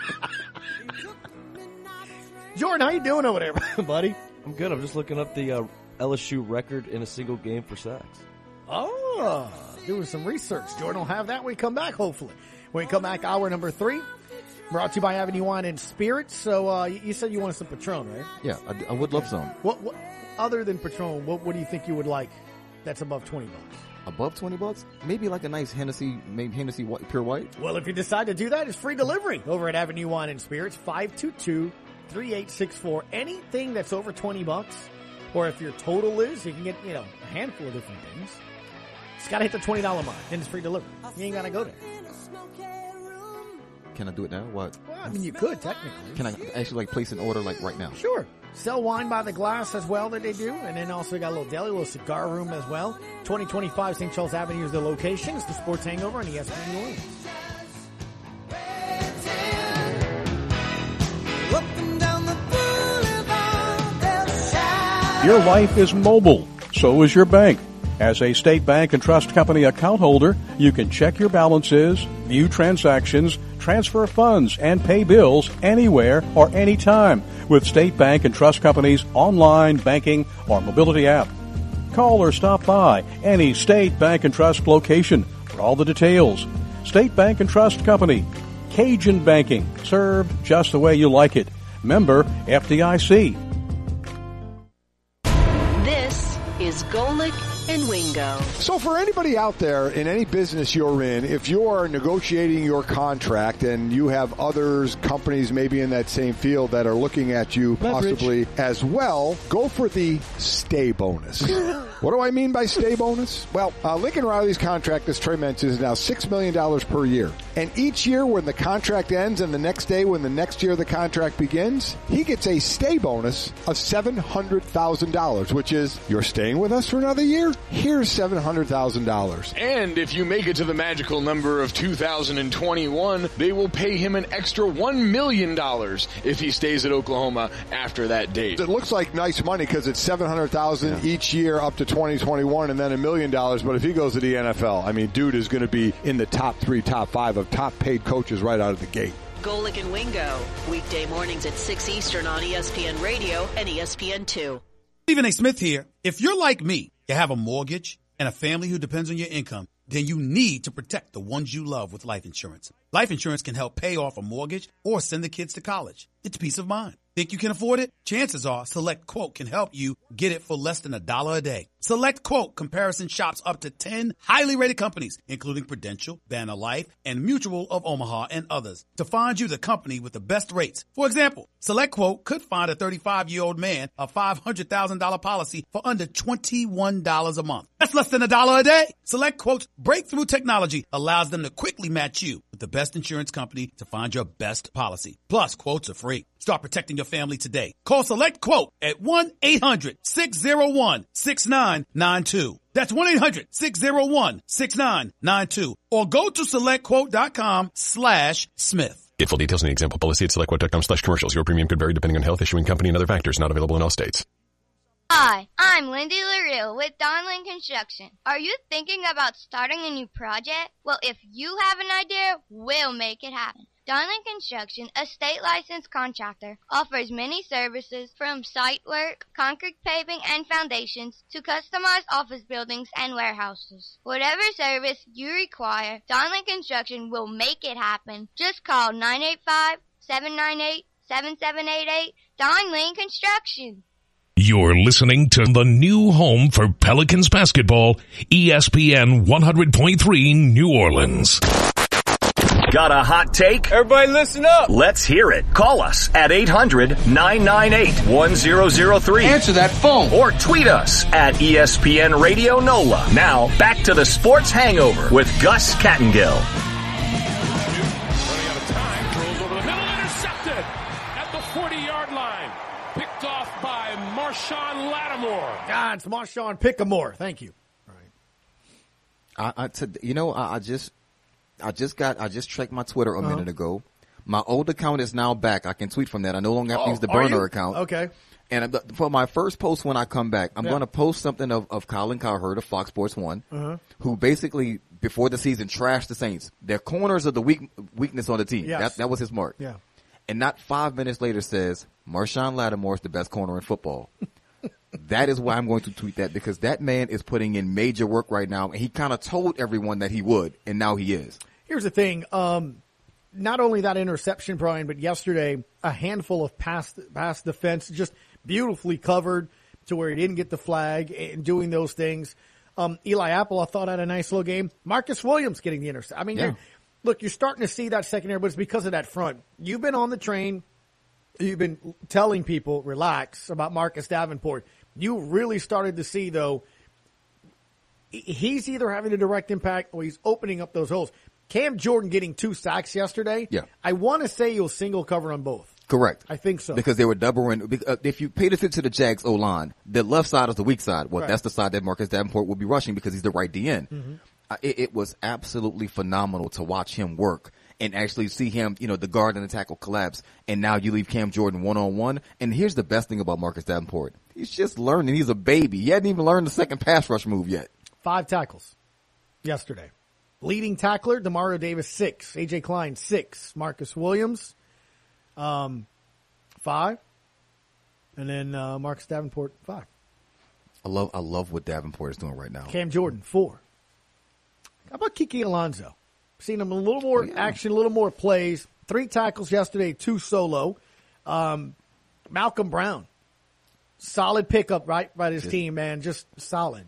Jordan, how you doing over there, buddy? I'm good. I'm just looking up the uh, L S U record in a single game for sacks. Oh, doing some research. Jordan will have that when we come back, hopefully. When we come back, hour number three, brought to you by Avenue Wine and Spirits. So uh, you said you wanted some Patron, right? Yeah, I, I would love some. What, what, other than Patron, what, what do you think you would like that's above twenty bucks? Above twenty bucks? Maybe like a nice Hennessy, maybe Hennessy white, pure white. Well, if you decide to do that, it's free delivery over at Avenue Wine and Spirits, five two two, three eight six four. Anything that's over twenty bucks, or if your total is, you can get, you know, a handful of different things. It's got to hit the twenty dollars mark, then it's free delivery. You ain't got to go there. Can I do it now? What? Well, I mean, you could, technically. Can I actually, like, place an order, like, right now? Sure. Sell wine by the glass as well that they do. And then also got a little deli, a little cigar room as well. twenty twenty-five Saint Charles Avenue is the location. It's the Sports Hangover on E S P N New Orleans. Your life is mobile. So is your bank. As a State Bank and Trust Company account holder, you can check your balances, view transactions, transfer funds, and pay bills anywhere or anytime with State Bank and Trust Company's online banking or mobility app. Call or stop by any State Bank and Trust location for all the details. State Bank and Trust Company. Cajun Banking, served just the way you like it. Member F D I C. This is Golic and Wingo. So for anybody out there in any business you're in, if you're negotiating your contract and you have others, companies maybe in that same field that are looking at you possibly as well, go for the stay bonus. What do I mean by stay bonus? Well, uh, Lincoln Riley's contract, as Trey mentioned, is now six million dollars per year. And each year when the contract ends and the next day when the next year the contract begins, he gets a stay bonus of seven hundred thousand dollars, which is, you're staying with us for another year? Here's seven hundred thousand dollars. And if you make it to the magical number of two thousand twenty-one, they will pay him an extra one million dollars if he stays at Oklahoma after that date. It looks like nice money because it's seven hundred thousand dollars yeah. each year up to twenty twenty-one and then a million dollars. But if he goes to the N F L, I mean, dude is going to be in the top three, top five of top paid coaches right out of the gate. Golic and Wingo, weekday mornings at six Eastern on E S P N Radio and E S P N two. Stephen A. Smith here. If you're like me, you have a mortgage and a family who depends on your income, then you need to protect the ones you love with life insurance. Life insurance can help pay off a mortgage or send the kids to college. It's peace of mind. Think you can afford it? Chances are Select Quote can help you get it for less than a dollar a day. Select Quote comparison shops up to ten highly rated companies, including Prudential, Banner Life, and Mutual of Omaha and others, to find you the company with the best rates. For example, Select Quote could find a thirty-five-year-old man a five hundred thousand dollars policy for under twenty-one dollars a month. That's less than a dollar a day. Select Quote's breakthrough technology allows them to quickly match you with the best insurance company to find your best policy. Plus, quotes are free. Start protecting your family today. Call Select Quote at one eight hundred six oh one six nine nine two. That's one eight hundred six oh one six nine nine two. Or go to selectquote.com slash Smith. Get full details in the example policy at selectquote.com slash commercials. Your premium could vary depending on health, issuing company, and other factors. Not available in all states. Hi, I'm Lindy LaRue with Donlin Construction. Are you thinking about starting a new project? Well, if you have an idea, we'll make it happen. Donlin Construction, a state-licensed contractor, offers many services from site work, concrete paving and foundations, to customized office buildings and warehouses. Whatever service you require, Donlin Construction will make it happen. Just call nine eight five, seven nine eight, seven seven eight eight, Donlin Construction. You're listening to the new home for Pelicans basketball, E S P N one hundred point three New Orleans. Got a hot take? Everybody listen up. Let's hear it. Call us at eight hundred nine nine eight one zero zero three. Answer that phone. Or tweet us at E S P N Radio NOLA. Now, back to the Sports Hangover with Gus Kattengill. Running out of time, throws over the middle, intercepted at the forty-yard line. Picked off by Marshawn Lattimore. God, it's Marshawn Pickamore. Thank you. All right. I, I t- you know, I, I just... I just got, I just checked my Twitter a uh-huh. minute ago. My old account is now back. I can tweet from that. I no longer have to oh, use the burner you? account. Okay. And for my first post when I come back, I'm yeah. going to post something of, of Colin Cowherd of Fox Sports One, uh-huh. who basically, before the season, trashed the Saints. Their corners are the weak, weakness on the team. Yes. That, that was his mark. Yeah. And not five minutes later says, Marshawn Lattimore is the best corner in football. That is why I'm going to tweet that, because that man is putting in major work right now. And he kind of told everyone that he would, and now he is. Here's the thing. Um, not only that interception, Brian, but yesterday a handful of pass, pass defense, just beautifully covered to where he didn't get the flag and doing those things. Um, Eli Apple, I thought, had a nice little game. Marcus Williams getting the interception. I mean, yeah. you're, look, you're starting to see that secondary, but it's because of that front. You've been on the train. You've been telling people, relax, about Marcus Davenport. You really started to see, though, he's either having a direct impact or he's opening up those holes. Cam Jordan getting two sacks yesterday. Yeah. I want to say you'll single cover on both. Correct. I think so. Because they were doubling. If you paid attention to the Jags O-line, the left side is the weak side. Well, right. That's the side that Marcus Davenport will be rushing because he's the right D N. Mm-hmm. Uh, it, it was absolutely phenomenal to watch him work and actually see him, you know, the guard and the tackle collapse. And now you leave Cam Jordan one-on-one. And here's the best thing about Marcus Davenport. He's just learning. He's a baby. He hadn't even learned the second pass rush move yet. Five tackles yesterday. Leading tackler, Demario Davis, six. A J Klein, six. Marcus Williams, um, five. And then uh, Marcus Davenport, five. I love I love what Davenport is doing right now. Cam Jordan, four. How about Kiki Alonso? Seen him a little more yeah. action, a little more plays. Three tackles yesterday, two solo. Um, Malcolm Brown, solid pickup right by his team, man, just solid.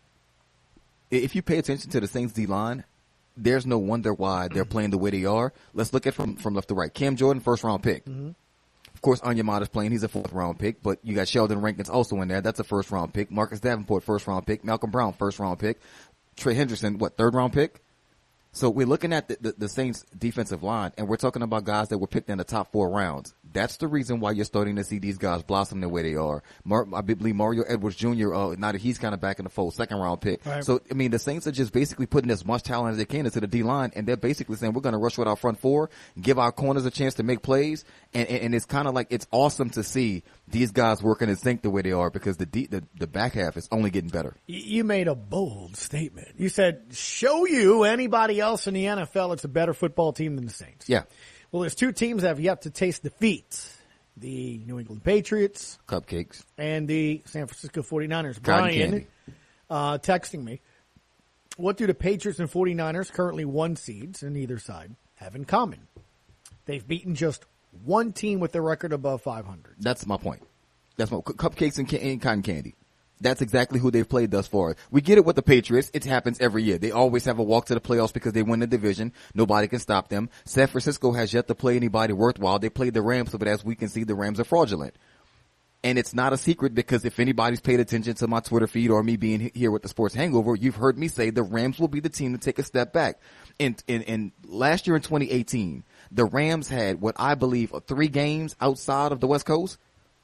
If you pay attention to the Saints D-line, there's no wonder why they're playing the way they are. Let's look at from from left to right. Cam Jordan, first round pick. Mm-hmm. Of course, Onyemata's playing. He's a fourth round pick, but you got Sheldon Rankins also in there. That's a first round pick. Marcus Davenport, first round pick. Malcolm Brown, first round pick. Trey Henderson, what, third round pick? So we're looking at the, the, the Saints defensive line, and we're talking about guys that were picked in the top four rounds. That's the reason why you're starting to see these guys blossom the way they are. Mar- I believe Mario Edwards Junior, uh, now that he's kind of back in the fold, second round pick. Right. So, I mean, the Saints are just basically putting as much talent as they can into the D-line, and they're basically saying we're going to rush with our front four, give our corners a chance to make plays, and, and, and it's kind of like it's awesome to see these guys working in sync the way they are because the, D, the, the back half is only getting better. You made a bold statement. You said, show you anybody else in the N F L it's a better football team than the Saints. Yeah. Well, there's two teams that have yet to taste defeat. The New England Patriots. Cupcakes. And the San Francisco forty-niners. Brian uh, texting me, what do the Patriots and forty-niners, currently one seeds in either side, have in common? They've beaten just one team with a record above five hundred. That's my point. That's my cupcakes and, and cotton candy. That's exactly who they've played thus far. We get it with the Patriots. It happens every year. They always have a walk to the playoffs because they win the division. Nobody can stop them. San Francisco has yet to play anybody worthwhile. They played the Rams, but as we can see, the Rams are fraudulent. And it's not a secret because if anybody's paid attention to my Twitter feed or me being here with the Sports Hangover, you've heard me say the Rams will be the team to take a step back. In, in, in last year in twenty eighteen, the Rams had what I believe are three games outside of the West Coast.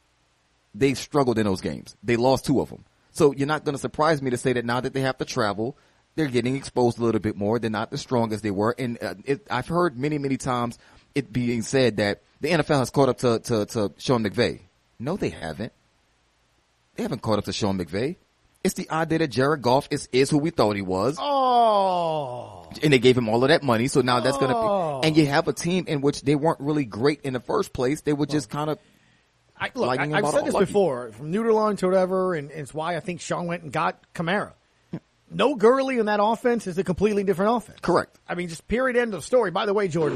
They struggled in those games. They lost two of them. So you're not going to surprise me to say that now that they have to travel, they're getting exposed a little bit more. They're not as strong as they were. And uh, it, I've heard many, many times it being said that the N F L has caught up to, to, to Sean McVay. No, they haven't. They haven't caught up to Sean McVay. It's the idea that Jared Goff is, is who we thought he was. Oh. And they gave him all of that money. So now that's going to be, and you have a team in which they weren't really great in the first place. They were just kind of, I, look, I, I've said this lucky. before, from Neuterline to whatever, and, and it's why I think Sean went and got Kamara. No Gurley in that offense is a completely different offense. Correct. I mean, just period, end of story. By the way, Jordan,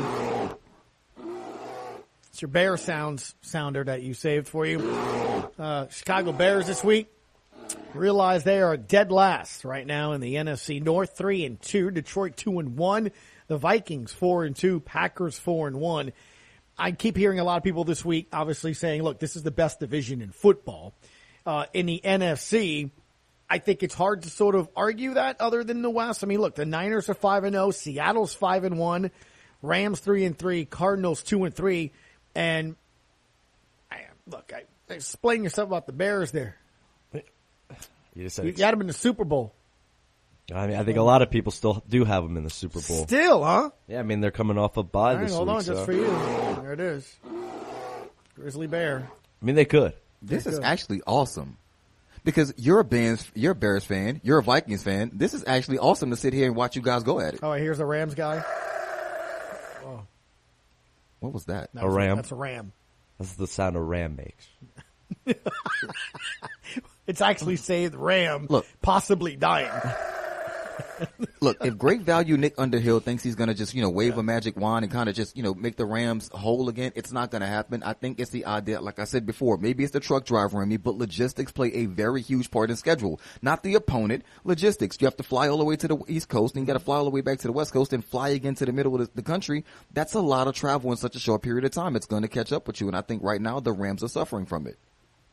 it's your Bear sounds sounder that you saved for you. Uh, Chicago Bears this week realize they are dead last right now in the N F C North, three and two. Detroit two and one. The Vikings four and two. Packers four and one. I keep hearing a lot of people this week obviously saying, look, this is the best division in football. Uh, in the N F C, I think it's hard to sort of argue that other than the West. I mean, look, the Niners are five and oh, Seattle's five and one, Rams three and three, Cardinals two and three. And I, look, I, explain yourself about the Bears there. You just said you got them in the Super Bowl. I mean, I think a lot of people still do have them in the Super Bowl. Still, huh? Yeah, I mean, they're coming off a bye All right, this hold week. Hold on, so. just for you. There it is. Grizzly Bear. I mean, they could. This they is could. actually awesome. Because you're a Bears, you're a Bears fan, you're a Vikings fan. This is actually awesome to sit here and watch you guys go at it. Oh, here's a Rams guy. Oh. What was that? that a was ram? A, that's a ram. That's the sound a ram makes. It's actually saved Ram Look, possibly dying. Look, if great value Nick Underhill thinks he's going to just, you know, wave yeah. a magic wand and kind of just, you know, make the Rams whole again, it's not going to happen. I think it's the idea, like I said before, maybe it's the truck driver in me, but logistics play a very huge part in schedule. Not the opponent, logistics. You have to fly all the way to the East Coast, and you got to fly all the way back to the West Coast and fly again to the middle of the, the country. That's a lot of travel in such a short period of time. It's going to catch up with you, and I think right now the Rams are suffering from it.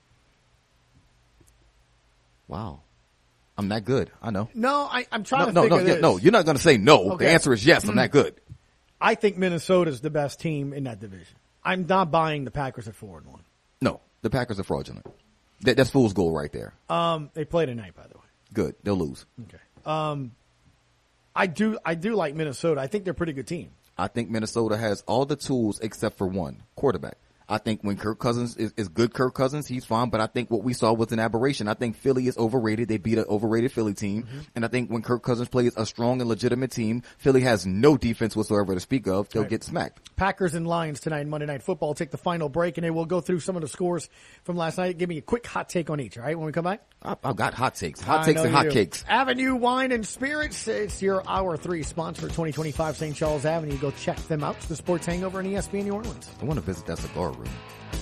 Wow. I'm that good. I know. No, I, I'm trying no, to no, figure no, this. Yeah, no, you're not going to say no. Okay. The answer is yes. I'm that good. I think Minnesota's the best team in that division. I'm not buying the Packers at four and one. No, the Packers are fraudulent. That, that's fool's gold right there. Um, they play tonight, by the way. Good. They'll lose. Okay. Um, I do, I do like Minnesota. I think they're a pretty good team. I think Minnesota has all the tools except for one, quarterback. I think when Kirk Cousins is, is good Kirk Cousins, he's fine, but I think what we saw was an aberration. I think Philly is overrated. They beat an overrated Philly team. Mm-hmm. And I think when Kirk Cousins plays a strong and legitimate team, Philly has no defense whatsoever to speak of. They'll right. get smacked. Packers and Lions tonight, Monday Night Football. We'll take the final break, and then we'll go through some of the scores from last night. Give me a quick hot take on each, all right, when we come back? I, I've got hot takes. Hot I takes and hot do. cakes. Avenue Wine and Spirits. It's your Hour three sponsor for twenty twenty-five Saint Charles Avenue. Go check them out. It's the Sports Hangover on E S P N New Orleans. I want to visit that cigar room.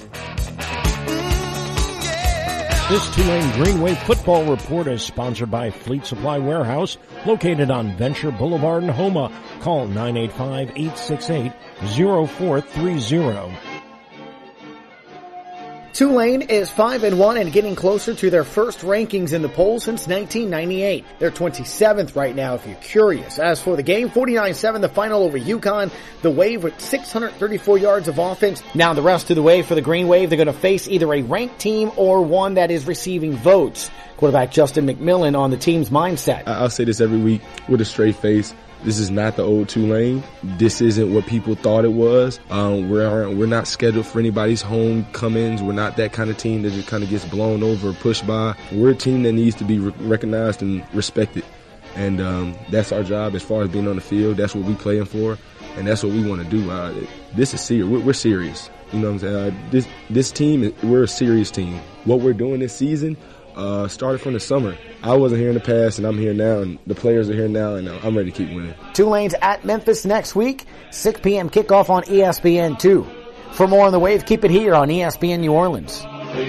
This Tulane Green Wave football report is sponsored by Fleet Supply Warehouse, located on Venture Boulevard in Houma. Call nine eight five, eight six eight, zero four three zero. Tulane is five and one and getting closer to their first rankings in the poll since nineteen ninety-eight. They're twenty-seventh right now if you're curious. As for the game, forty-nine seven, the final over UConn. The Wave with six hundred thirty-four yards of offense. Now the rest of the way for the Green Wave, they're going to face either a ranked team or one that is receiving votes. Quarterback Justin McMillan on the team's mindset. I'll say this every week with a straight face. This is not the old Tulane. This isn't what people thought it was. Um, we're we're not scheduled for anybody's homecomings. We're not that kind of team that just kind of gets blown over or pushed by. We're a team that needs to be re- recognized and respected. And um, that's our job as far as being on the field. That's what we playing for, and that's what we want to do. Uh, this is serious. We're, we're serious. You know what I'm saying? Uh, this this team, we're a serious team. What we're doing this season uh, started from the summer. I wasn't here in the past, and I'm here now, and the players are here now, and I'm ready to keep winning. Tulane's at Memphis next week, six p.m. kickoff on E S P N two. For more on the Wave, keep it here on E S P N New Orleans.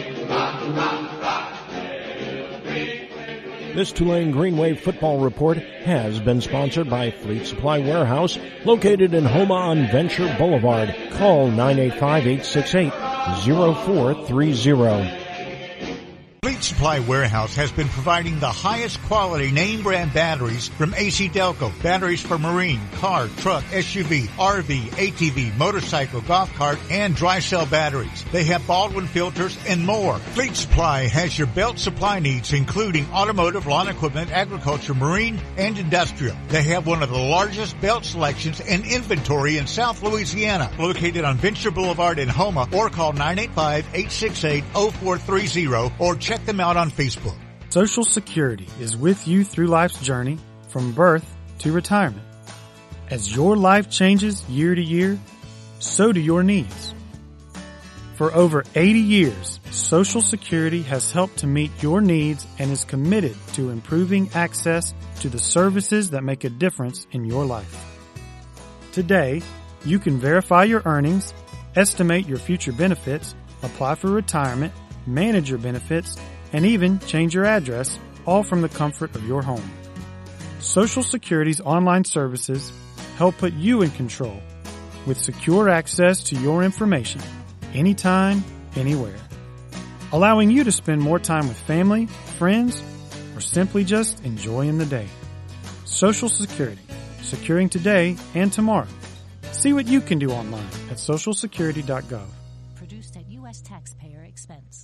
This Tulane Green Wave football report has been sponsored by Fleet Supply Warehouse, located in Houma on Venture Boulevard. Call nine eight five, eight six eight, zero four three zero. Fleet Supply Warehouse has been providing the highest quality name brand batteries from A C Delco. Batteries for marine, car, truck, S U V, R V, A T V, motorcycle, golf cart, and dry cell batteries. They have Baldwin filters and more. Fleet Supply has your belt supply needs, including automotive, lawn equipment, agriculture, marine, and industrial. They have one of the largest belt selections and inventory in South Louisiana, located on Venture Boulevard in Houma, or call nine eight five, eight six eight, zero four three zero or check them out on Facebook. Social Security is with you through life's journey from birth to retirement. As your life changes year to year, so do your needs. For over eighty years, Social Security has helped to meet your needs and is committed to improving access to the services that make a difference in your life. Today, you can verify your earnings, estimate your future benefits, apply for retirement, manage your benefits, and even change your address, all from the comfort of your home. Social Security's online services help put you in control with secure access to your information anytime, anywhere, allowing you to spend more time with family, friends, or simply just enjoying the day. Social Security, securing today and tomorrow. See what you can do online at social security dot gov. Produced at U S taxpayer expense.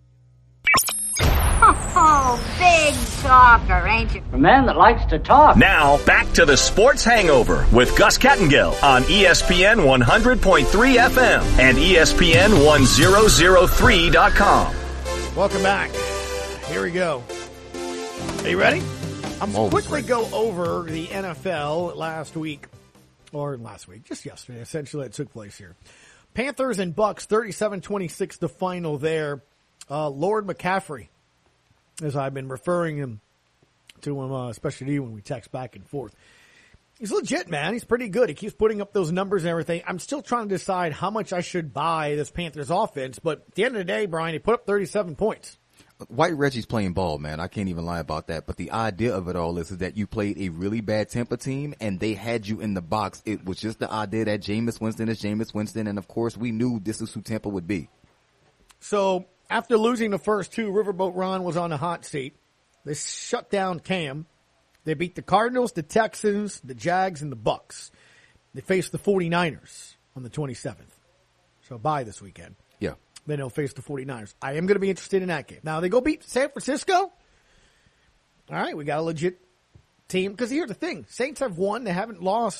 Oh, big talker, ain't you? A man that likes to talk. Now, back to the Sports Hangover with Gus Kattengill on E S P N one hundred point three F M and E S P N ten oh three dot com. Welcome back. Here we go. Are you ready? I'm going to quickly go over the N F L last week, or last week, just yesterday, essentially, it took place here. Panthers and Bucks, thirty-seven twenty-six, the final there. Uh, Lord McCaffrey, as I've been referring him to him, uh, especially when we text back and forth. He's legit, man. He's pretty good. He keeps putting up those numbers and everything. I'm still trying to decide how much I should buy this Panthers offense, but at the end of the day, Brian, he put up thirty-seven points. White Reggie's playing ball, man. I can't even lie about that. But the idea of it all is, is that you played a really bad Tampa team, and they had you in the box. It was just the idea that Jameis Winston is Jameis Winston, and, of course, we knew this is who Tampa would be. So after losing the first two, Riverboat Ron was on the hot seat. They shut down Cam. They beat the Cardinals, the Texans, the Jags, and the Bucks. They faced the forty-niners on the twenty-seventh. So bye this weekend. Yeah. Then they'll face the forty-niners. I am going to be interested in that game. Now, they go beat San Francisco. All right, we got a legit team. Because here's the thing. Saints have won. They haven't lost. But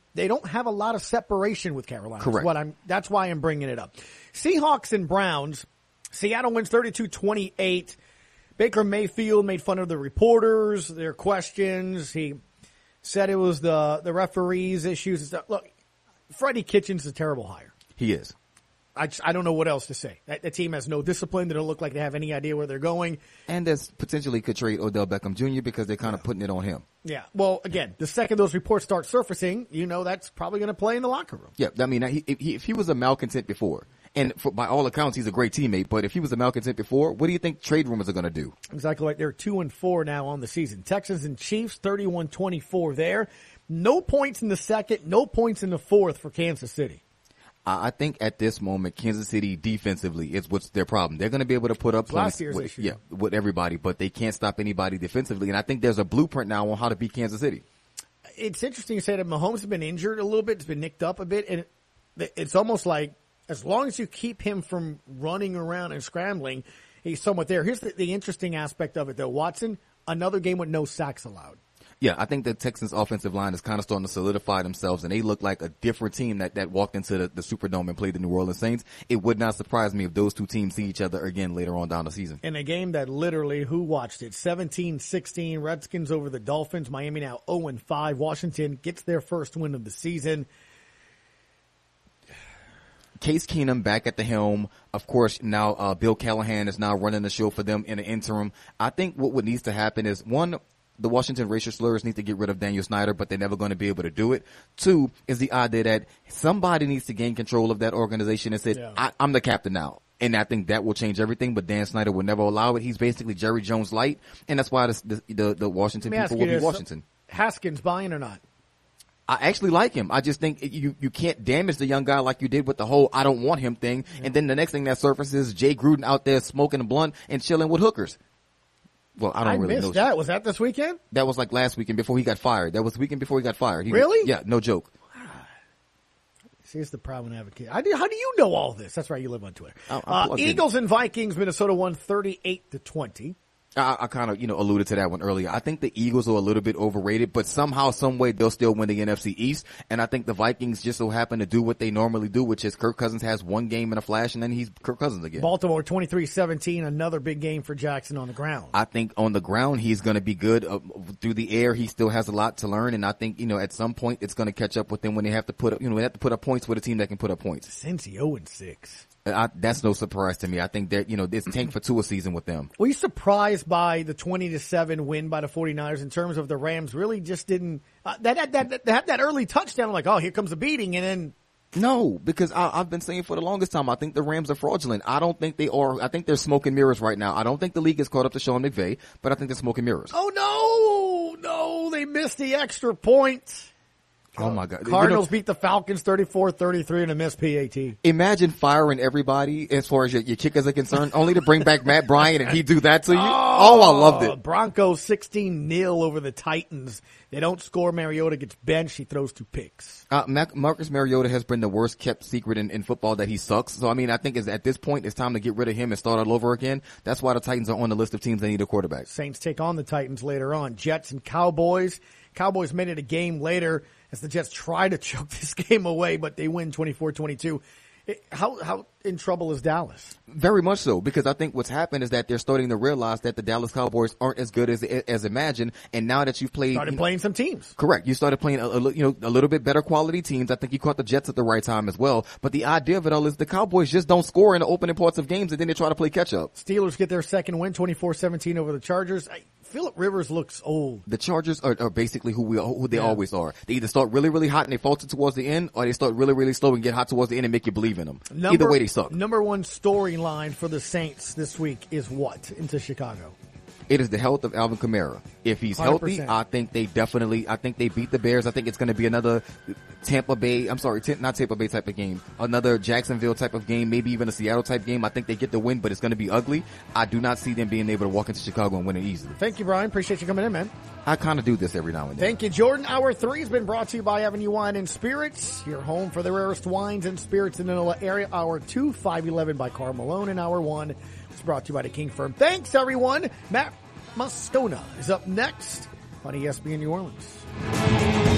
they don't have a lot of separation with Carolina. Correct. That's what I'm, that's why I'm bringing it up. Seahawks and Browns. Seattle wins thirty-two twenty-eight. Baker Mayfield made fun of the reporters, their questions. He said it was the, the referees' issues and stuff. Look, Freddie Kitchens is a terrible hire. He is. I, just, I don't know what else to say. That, that team has no discipline. They don't look like they have any idea where they're going. And that's potentially could trade Odell Beckham Junior because they're kind of putting it on him. Yeah. Well, again, the second those reports start surfacing, you know that's probably going to play in the locker room. Yeah. I mean, he, if, he, if he was a malcontent before, and for, by all accounts, he's a great teammate, but if he was a malcontent before, what do you think trade rumors are going to do? Exactly right. They're two and four now on the season. Texans and Chiefs, thirty-one twenty-four there. No points in the second, no points in the fourth for Kansas City. I think at this moment, Kansas City defensively is what's their problem. They're going to be able to put up Last points year's with, issue. yeah, with everybody, but they can't stop anybody defensively. And I think there's a blueprint now on how to beat Kansas City. It's interesting to say that Mahomes has been injured a little bit. It's been nicked up a bit. And it's almost like as long as you keep him from running around and scrambling, he's somewhat there. Here's the, the interesting aspect of it, though. Watson, another game with no sacks allowed. Yeah, I think the Texans' offensive line is kind of starting to solidify themselves, and they look like a different team that, that walked into the, the Superdome and played the New Orleans Saints. It would not surprise me if those two teams see each other again later on down the season. In a game that literally, who watched it? seventeen sixteen, Redskins over the Dolphins. Miami now oh and five. Washington gets their first win of the season. Case Keenum back at the helm. Of course, now uh, Bill Callahan is now running the show for them in the interim. I think what, what needs to happen is, one, the Washington racial slurs need to get rid of Daniel Snyder, but they're never going to be able to do it. Two is the idea that somebody needs to gain control of that organization and say, Yeah. I, I'm the captain now. And I think that will change everything, but Dan Snyder will never allow it. He's basically Jerry Jones light, and that's why the, the, the, the Washington Let me ask people you will be this. Washington. Haskins buying or not? I actually like him. I just think you, you can't damage the young guy like you did with the whole I don't want him thing. Yeah. And then the next thing that surfaces is Jay Gruden out there smoking a blunt and chilling with hookers. Well, I don't I really missed know. that. Was that this weekend? That was like last weekend before he got fired. That was the weekend before he got fired. He, Really? Yeah, no joke. See, it's the problem advocate. How do, how do you know all this? That's right. You live on Twitter. I'm Uh, plugged in. Eagles and Vikings, Minnesota won thirty-eight to twenty. I, I kind of, you know, alluded to that one earlier. I think the Eagles are a little bit overrated, but somehow, some way, they'll still win the N F C East. And I think the Vikings just so happen to do what they normally do, which is Kirk Cousins has one game in a flash, and then he's Kirk Cousins again. Baltimore twenty-three seventeen, another big game for Jackson on the ground. I think on the ground, he's going to be good. Uh, through the air, he still has a lot to learn, and I think, you know, at some point, it's going to catch up with them when they have to put up, you know, they have to put up points with a team that can put up points. Since he oh and six. I, that's no surprise to me. I think that, you know, it's tank for two a season with them. Were you surprised by the twenty to seven win by the 49ers in terms of the Rams really just didn't, uh, that, that, that, that, that early touchdown, I'm like, oh, here comes the beating, and then. No, because I, I've been saying for the longest time, I think the Rams are fraudulent. I don't think they are. I think they're smoke and mirrors right now. I don't think the league is caught up to Sean McVay, but I think they're smoke and mirrors. Oh, no, no, they missed the extra point. Oh my God. Cardinals You know, beat the Falcons thirty-four thirty-three in a missed P A T. imagine firing everybody as far as your, your kickers are concerned, only to bring back Matt Bryant and he do that to you. Oh, I loved it. Broncos sixteen nil over the Titans. They don't score. Mariota gets benched. He throws two picks. Uh, Mac, Marcus Mariota has been the worst kept secret in, in football that he sucks. So, I mean, I think is at this point, it's time to get rid of him and start all over again. That's why the Titans are on the list of teams that need a quarterback. Saints take on the Titans later on. Jets and Cowboys. Cowboys made it a game later as the Jets try to choke this game away, but they win twenty-four twenty-two. How how in trouble is Dallas? Very much so, because I think what's happened is that they're starting to realize that the Dallas Cowboys aren't as good as as imagined. And now that you've played, Started you know, playing some teams. Correct. You started playing a, a, you know a little bit better quality teams. I think you caught the Jets at the right time as well. But the idea of it all is the Cowboys just don't score in the opening parts of games, and then they try to play catch up. Steelers get their second win, twenty-four seventeen over the Chargers. I, Phillip Rivers looks old. The Chargers are, are basically who we who they Yeah. always are. They either start really really hot and they falter towards the end, or they start really really slow and get hot towards the end and make you believe in them. Number, Either way, they suck. Number one storyline for the Saints this week is what into Chicago? It is the health of Alvin Kamara. If he's one hundred healthy, percent. I think they definitely, I think they beat the Bears. I think it's going to be another Tampa Bay, I'm sorry, t- not Tampa Bay type of game, another Jacksonville type of game, maybe even a Seattle type game. I think they get the win, but it's going to be ugly. I do not see them being able to walk into Chicago and win it easily. Thank you, Brian. Appreciate you coming in, man. I kind of do this every now and then. Thank you, Jordan. Hour three has been brought to you by Avenue Wine and Spirits, your home for the rarest wines and spirits in the Nola area. Hour two, five eleven by Carl Malone, and hour one was brought to you by the King Firm. Thanks, everyone. Matt Mastona is up next on E S P N New Orleans.